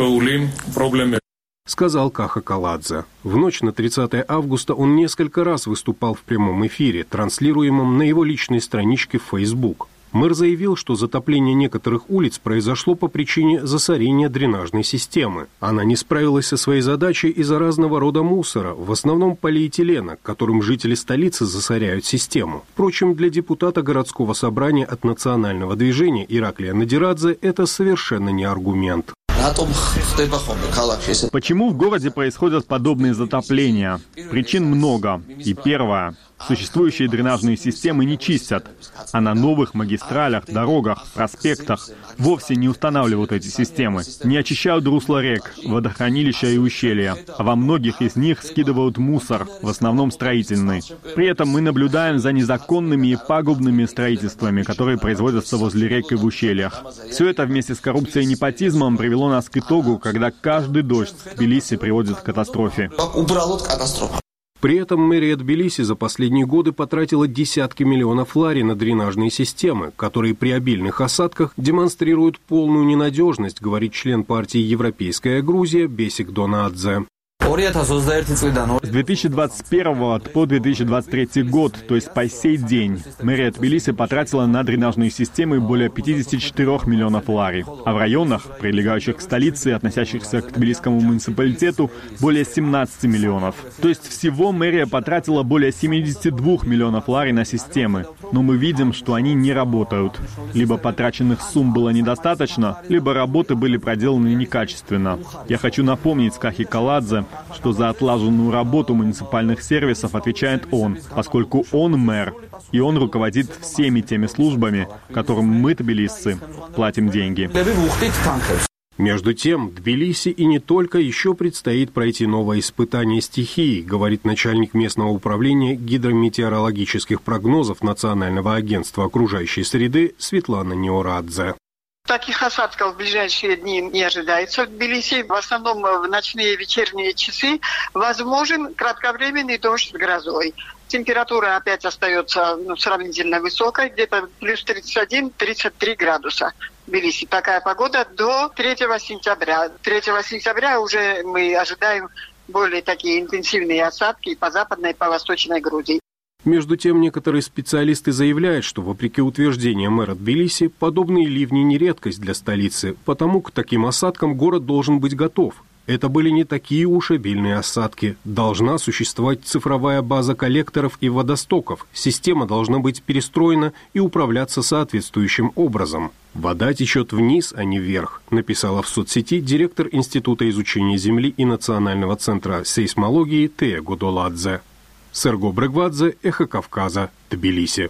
Сказал Каха Каладзе. В ночь на тридцатое августа он несколько раз выступал в прямом эфире, транслируемом на его личной страничке в Facebook. Мэр заявил, что затопление некоторых улиц произошло по причине засорения дренажной системы. Она не справилась со своей задачей из-за разного рода мусора, в основном полиэтилена, которым жители столицы засоряют систему. Впрочем, для депутата городского собрания от национального движения Ираклия Надирадзе это совершенно не аргумент. Почему в городе происходят подобные затопления? Причин много. И первое. Существующие дренажные системы не чистят, а на новых магистралях, дорогах, проспектах вовсе не устанавливают эти системы. Не очищают русла рек, водохранилища и ущелья, а во многих из них скидывают мусор, в основном строительный. При этом мы наблюдаем за незаконными и пагубными строительствами, которые производятся возле рек и в ущельях. Все это вместе с коррупцией и непотизмом привело нас к итогу, когда каждый дождь в Тбилиси приводит к катастрофе. При этом мэрия Тбилиси за последние годы потратила десятки миллионов лари на дренажные системы, которые при обильных осадках демонстрируют полную ненадежность, говорит член партии «Европейская Грузия» Бесик Донадзе. С две тысячи двадцать первого по две тысячи двадцать третий год, то есть по сей день, мэрия Тбилиси потратила на дренажные системы более пятьдесят четыре миллионов лари, а в районах, прилегающих к столице и относящихся к Тбилисскому муниципалитету, более семнадцать миллионов. То есть всего мэрия потратила более семьдесят два миллионов лари на системы, но мы видим, что они не работают. Либо потраченных сумм было недостаточно, либо работы были проделаны некачественно. Я хочу напомнить Скахи Каладзе, что за отлаженную работу муниципальных сервисов отвечает он, поскольку он мэр, и он руководит всеми теми службами, которым мы, тбилисцы, платим деньги. Между тем, Тбилиси и не только еще предстоит пройти новое испытание стихии, говорит начальник местного управления гидрометеорологических прогнозов Национального агентства окружающей среды Светлана Неорадзе. Таких осадков в ближайшие дни не ожидается в Тбилиси. В основном в ночные и вечерние часы возможен кратковременный дождь с грозой. Температура опять остается ну, сравнительно высокой, где-то плюс тридцать один — тридцать три градуса в Тбилиси. Такая погода до третьего сентября. третьего сентября уже мы ожидаем более такие интенсивные осадки по западной и по восточной Грузии. Между тем, некоторые специалисты заявляют, что, вопреки утверждениям мэра Тбилиси, подобные ливни не редкость для столицы, потому к таким осадкам город должен быть готов. Это были не такие уж обильные осадки. Должна существовать цифровая база коллекторов и водостоков. Система должна быть перестроена и управляться соответствующим образом. «Вода течет вниз, а не вверх», написала в соцсети директор Института изучения Земли и Национального центра сейсмологии Тея Гудоладзе. Серго Брегвадзе, Эхо Кавказа, Тбилиси.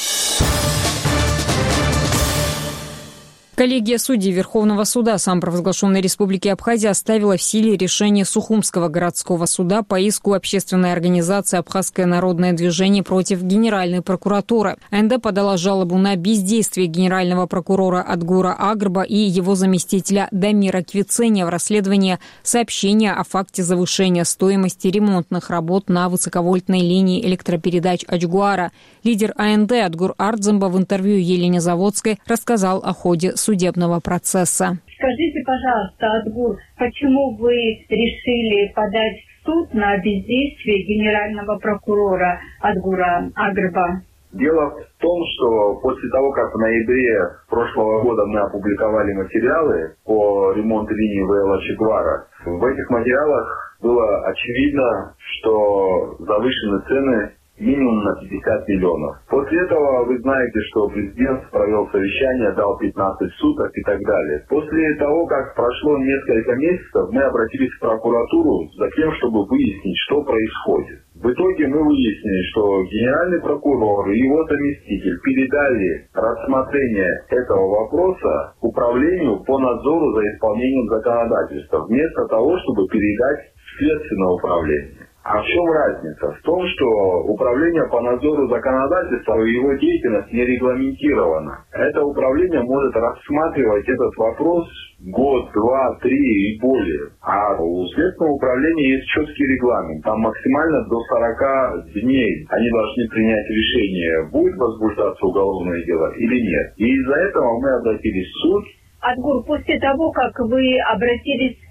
Коллегия судей Верховного суда самопровозглашенной Республики Абхазия оставила в силе решение Сухумского городского суда по иску общественной организации «Абхазское народное движение» против Генеральной прокуратуры. АНД подала жалобу на бездействие генерального прокурора Адгура Агрба и его заместителя Дамира Квицения в расследовании сообщения о факте завышения стоимости ремонтных работ на высоковольтной линии электропередач Ачгуара. Лидер АНД Адгур Ардземба в интервью Елене Заводской рассказал о ходе судебного процесса. Скажите, пожалуйста, Адгур, почему вы решили подать в суд на бездействие генерального прокурора Адгура Агрба? Дело в том, что после того, как в ноябре прошлого года мы опубликовали материалы по ремонту линии ВЛ Ачгуара, в этих материалах было очевидно, что завышены цены минимум на пятьдесят миллионов. После этого вы знаете, что президент провел совещание, дал пятнадцать суток и так далее. После того, как прошло несколько месяцев, мы обратились в прокуратуру за тем, чтобы выяснить, что происходит. В итоге мы выяснили, что генеральный прокурор и его заместитель передали рассмотрение этого вопроса управлению по надзору за исполнением законодательства, вместо того, чтобы передать в следственное управление. А в чем разница? В том, что управление по надзору законодательства и его деятельность не регламентирована. Это управление может рассматривать этот вопрос год, два, три и более. А у следственного управления есть четкий регламент. Там максимально до сорока дней они должны принять решение, будет возбуждаться уголовное дело или нет. И из-за этого мы обратились в суд. Адгур, после того, как вы обратились в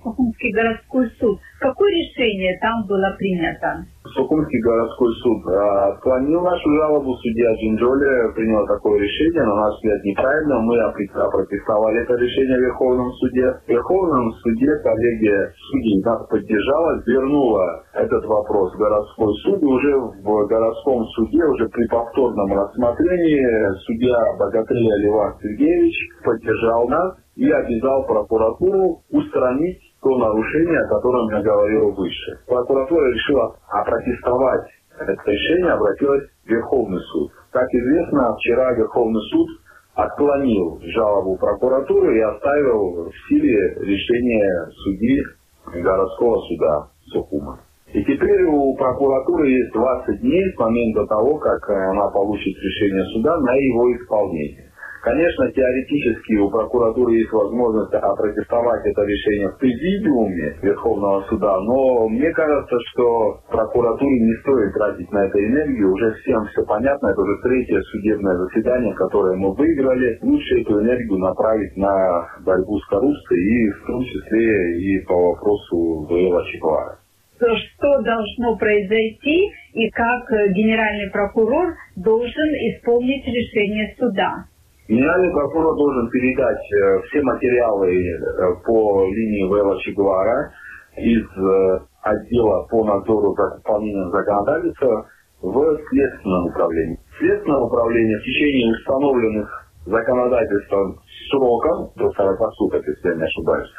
Сухумский городской суд. Какое решение там было принято? Сухумский городской суд отклонил нашу жалобу. Судья Джинджоли принял такое решение, на наш взгляд, неправильно. Мы опротестовали это решение в Верховном суде. В Верховном суде коллегия судей нас поддержала, вернула этот вопрос в городской суд. И уже в городском суде, уже при повторном рассмотрении, судья Богатырь Левак Сергеевич поддержал нас и обязал прокуратуру устранить то нарушение, о котором я говорил выше. Прокуратура решила опротестовать это решение, обратилась в Верховный суд. Как известно, вчера Верховный суд отклонил жалобу прокуратуры и оставил в силе решение судьи городского суда Сухума. И теперь у прокуратуры есть двадцать дней с момента того, как она получит решение суда, на его исполнение. Конечно, теоретически у прокуратуры есть возможность опротестовать это решение в президиуме Верховного суда, но мне кажется, что прокуратуре не стоит тратить на это энергию. Уже всем все понятно, это уже третье судебное заседание, которое мы выиграли. Лучше эту энергию направить на борьбу с коррупцией, и в том числе и по вопросу Ваила Чеквара. Что должно произойти и как генеральный прокурор должен исполнить решение суда? Генеральный прокурор должен передать э, все материалы э, по линии Ваила Чеквара из э, отдела по надзору за выполнением законодательства в Следственном управлении. Следственное управление в течение установленных законодательством сроков, до сорока суток, если я не ошибаюсь,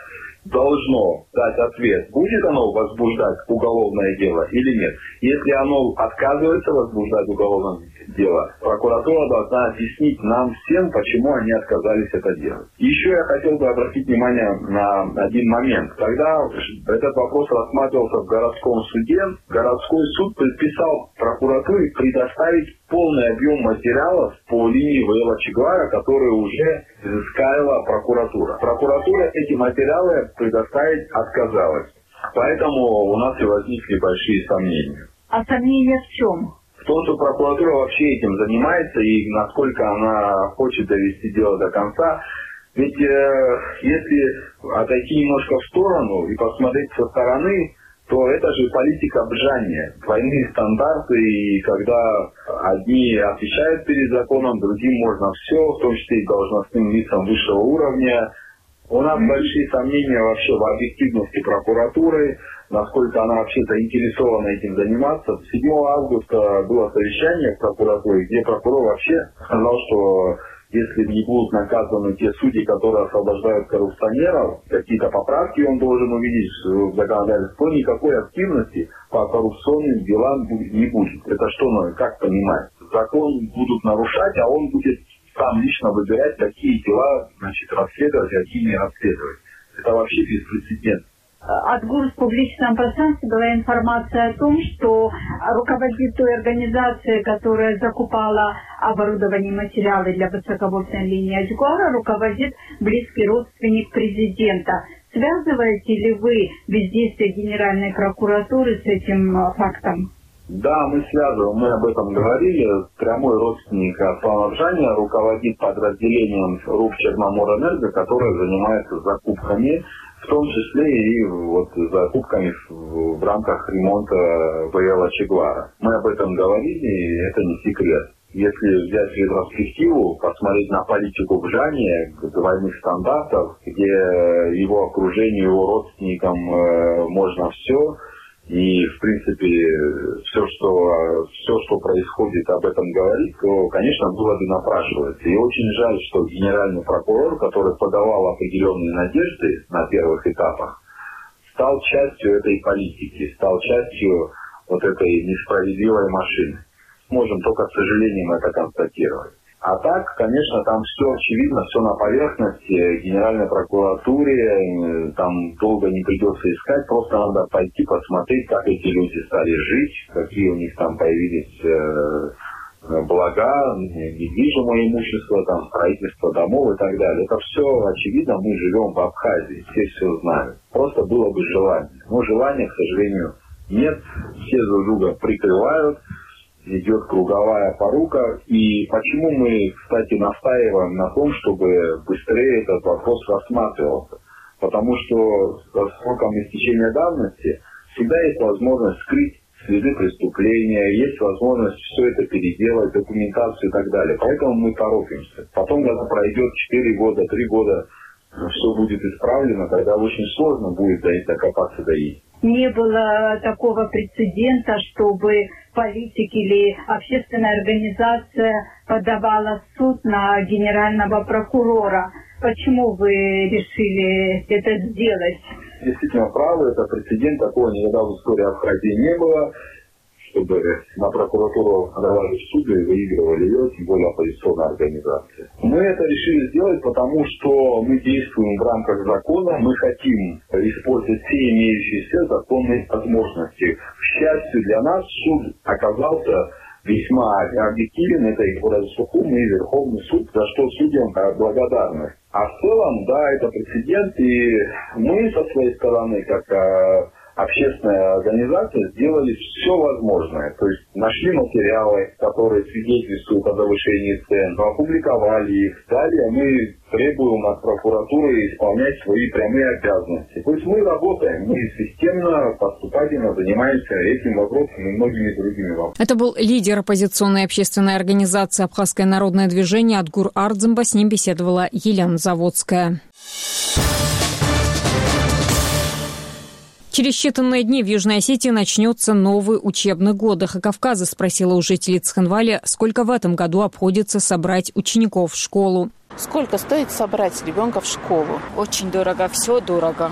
должно дать ответ, будет оно возбуждать уголовное дело или нет. Если оно отказывается возбуждать уголовное дело, прокуратура должна объяснить нам всем, почему они отказались это делать. Еще я хотел бы обратить внимание на один момент. Когда этот вопрос рассматривался в городском суде, городской суд предписал прокуратуре предоставить полный объем материалов по линии Ваила Чеквара, которые уже изыскала прокуратура. Прокуратура эти материалы предоставить отказалась. Поэтому у нас и возникли большие сомнения. А сомнения в чем? В том, что прокуратура вообще этим занимается и насколько она хочет довести дело до конца. Ведь э, если отойти немножко в сторону и посмотреть со стороны, то это же политика обжания, двойные стандарты, и когда одни отвечают перед законом, другим можно все, в том числе и должностным лицам высшего уровня. У нас большие сомнения вообще в объективности прокуратуры, насколько она вообще заинтересована этим заниматься. седьмого августа было совещание в прокуратуре, где прокурор вообще сказал, что если не будут наказаны те судьи, которые освобождают коррупционеров, какие-то поправки он должен увидеть в законодательстве, то никакой активности по коррупционным делам не будет. Это что, ну, как понимать? Закон будут нарушать, а он будет сам лично выбирать, какие дела, значит, расследовать, какие не расследовать. Это вообще беспрецедентно. От ГУР в публичном пространстве была информация о том, что руководит той организацией, которая закупала оборудование и материалы для высоковольтной линии Ачгуара, руководит близкий родственник президента. Связываете ли вы бездействие Генеральной прокуратуры с этим фактом? Да, мы связываем, мы об этом говорили. Прямой родственник Аслана Джаня руководит подразделением РУП Черноморэнерго, которое занимается закупками, в том числе и вот закупками в, в рамках ремонта Ваила Чеквара. Мы об этом говорили, и это не секрет. Если взять ретроспективу, посмотреть на политику Бжани, двойных стандартов, где его окружению, его родственникам э, можно все, и, в принципе, все что, все, что происходит, об этом говорит, то, конечно, было бы напрашиваться. И очень жаль, что генеральный прокурор, который подавал определенные надежды на первых этапах, стал частью этой политики, стал частью вот этой несправедливой машины. Можем только, к сожалению, это констатировать. А так, конечно, там все очевидно, все на поверхности, Генеральной прокуратуре, там долго не придется искать, просто надо пойти посмотреть, как эти люди стали жить, какие у них там появились э, блага, недвижимое имущество, там, строительство домов и так далее. Это все очевидно, мы живем в Абхазии, все все знают. Просто было бы желание. Но желания, к сожалению, нет, все друг друга прикрывают. Идет круговая порука. И почему мы, кстати, настаиваем на том, чтобы быстрее этот вопрос рассматривался? потому что со сроком истечения давности всегда есть возможность скрыть следы преступления, есть возможность все это переделать, документацию и так далее. Поэтому мы торопимся. Потом, когда пройдет четыре года, три года, все будет исправлено, тогда очень сложно будет докопаться до истины. Не было такого прецедента, чтобы политик или общественная организация подавала в суд на генерального прокурора. Почему вы решили это сделать? Действительно правы, это прецедент, такого никогда в истории Абхазии не было, чтобы на прокуратуру подавали в суд и выигрывали ее, тем более оппозиционная организация. Мы это решили сделать, потому что мы действуем в рамках закона, мы хотим использовать все имеющиеся законные возможности. К счастью для нас, суд оказался весьма объективен, это и Сухумный, и Верховный суд, за что судьям благодарны. А в целом, да, это прецедент, и мы со своей стороны, как общественная организация, сделали все возможное. То есть нашли материалы, которые свидетельствуют о завышении цен, опубликовали их. Далее мы требуем от прокуратуры исполнять свои прямые обязанности. То есть мы работаем, мы системно, поступательно занимаемся этим вопросом и многими другими вопросами. Это был лидер оппозиционной общественной организации «Абхазское народное движение» Отгур Ардзымба. С ним беседовала Елена Заводская. Через считанные дни в Южной Осетии начнется новый учебный год. Эхо Кавказа спросила у жителей Цхинвали, сколько в этом году обходится собрать учеников в школу. Сколько стоит собрать ребенка в школу? Очень дорого, все дорого.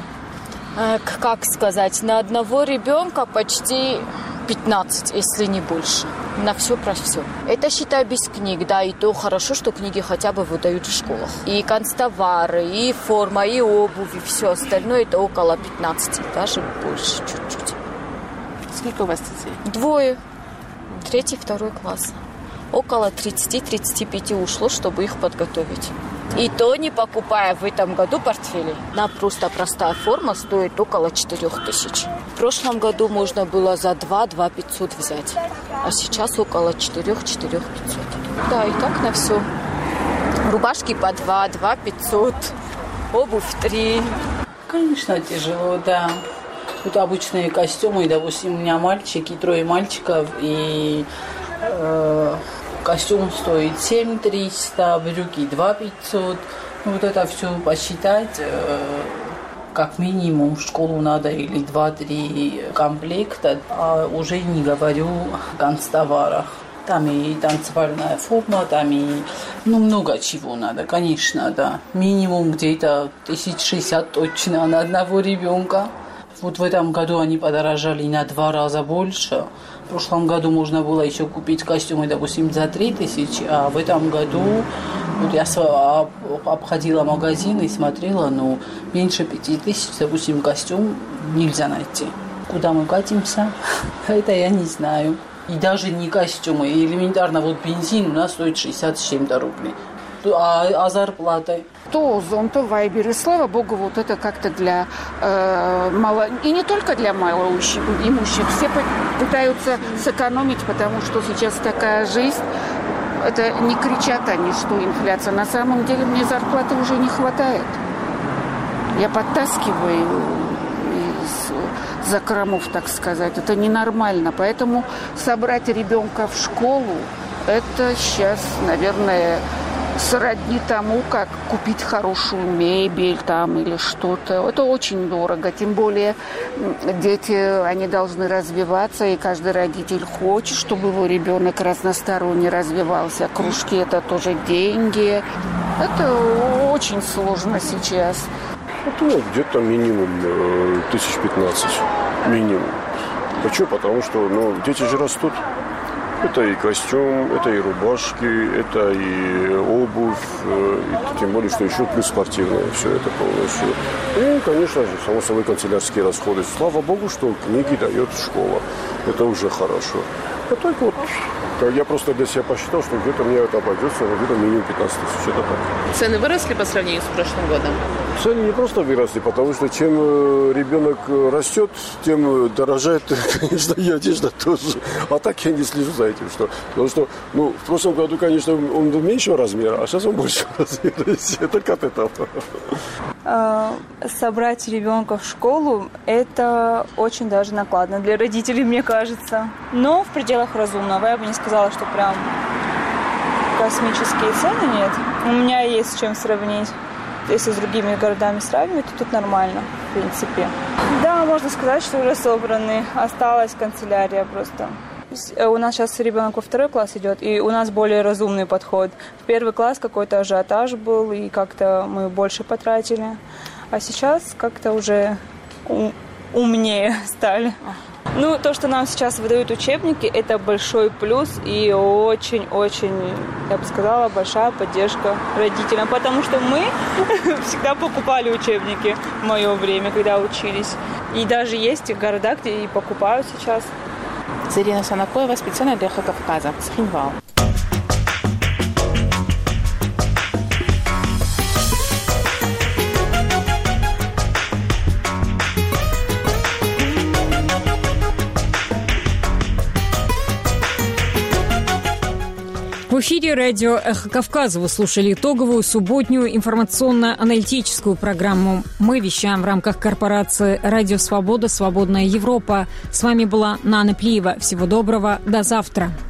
Как сказать, на одного ребенка почти пятнадцать, если не больше. На все про все. Это, считай, без книг, да, и то хорошо, что книги хотя бы выдают в школах. И канцтовары, и форма, и обувь, и все остальное, это около пятнадцати, даже больше чуть-чуть. Сколько у вас детей? Двое. Третий, второй класс. Около тридцати-тридцати пяти ушло, чтобы их подготовить. И то не покупая в этом году портфели. На просто простая форма стоит около четырех тысяч. В прошлом году можно было за два-два пятьсот взять. А сейчас около четырех-четырех пятьсот. Да, и так на все. Рубашки по два, два пятьсот. Обувь три. Конечно, тяжело, да. Тут обычные костюмы. Допустим, у меня мальчики, трое мальчиков. И... Э- Костюм стоит семь триста, брюки два пятьсот. Вот это все посчитать, э, как минимум в школу надо или два-три комплекта, а уже не говорю о канцтоварах. Там и танцевальная форма, там и ну, много чего надо, конечно, да. Минимум где-то тысяч шестьдесят точно на одного ребенка. Вот в этом году они подорожали на два раза больше. В прошлом году можно было еще купить костюмы, допустим, за три тысячи, а в этом году вот я обходила магазин и смотрела, ну, меньше пяти тысяч, допустим, костюм нельзя найти. Куда мы катимся, это я не знаю. И даже не костюмы, элементарно вот бензин у нас стоит шестьдесят с чем-то рублей. А, а зарплатой? То Озон, то Вайбер. И слава богу, вот это как-то для э, мало... И не только для малоимущих. Все пытаются сэкономить, потому что сейчас такая жизнь. Это не кричат они, что инфляция. На самом деле мне зарплаты уже не хватает. Я подтаскиваю из закромов, так сказать. Это ненормально. Поэтому собрать ребенка в школу, это сейчас, наверное... сродни тому, как купить хорошую мебель там или что-то. Это очень дорого. Тем более дети, они должны развиваться, и каждый родитель хочет, чтобы его ребенок разносторонне развивался. Кружки – это тоже деньги. Это очень сложно сейчас. Это где-то минимум тысяч пятнадцать. Минимум. Почему? Потому что ну, дети же растут. Это и костюм, это и рубашки, это и обувь, и тем более, что еще плюс спортивное, все это полностью. И, конечно же, само собой, канцелярские расходы. Слава богу, что книги дает школа. Это уже хорошо. А так вот, я просто для себя посчитал, что где-то мне это обойдется, где-то минимум пятнадцать тысяч. Это так. Цены выросли по сравнению с прошлым годом? Цены не просто выросли, потому что чем ребенок растет, тем дорожает, конечно, и одежда тоже. А так я не слежу за этим. Что, потому что ну, в прошлом году, конечно, он был меньшего размера, а сейчас он большего размера. Это как от этого. собрать ребенка в школу – это очень даже накладно для родителей, мне кажется. Но в пределах разумного. Я бы не сказала, что прям космические цены нет. У меня есть с чем сравнить. Если с другими городами сравнивать, то тут нормально, в принципе. Да, можно сказать, что уже собраны. Осталась канцелярия просто. У нас сейчас ребенок во второй класс идет, и у нас более разумный подход. В первый класс какой-то ажиотаж был, и как-то мы больше потратили. А сейчас как-то уже умнее стали. Ну, то, что нам сейчас выдают учебники, это большой плюс и очень-очень, я бы сказала, большая поддержка родителям. Потому что мы всегда покупали учебники в мое время, когда учились. И даже есть города, где и покупают сейчас. Зарина Санакоева, специально для Эхо Кавказа, Цхинвал. В эфире радио «Эхо Кавказа». Вы слушали итоговую субботнюю информационно-аналитическую программу. Мы вещаем в рамках корпорации «Радио Свобода. Свободная Европа». С вами была Нана Плиева. Всего доброго. До завтра.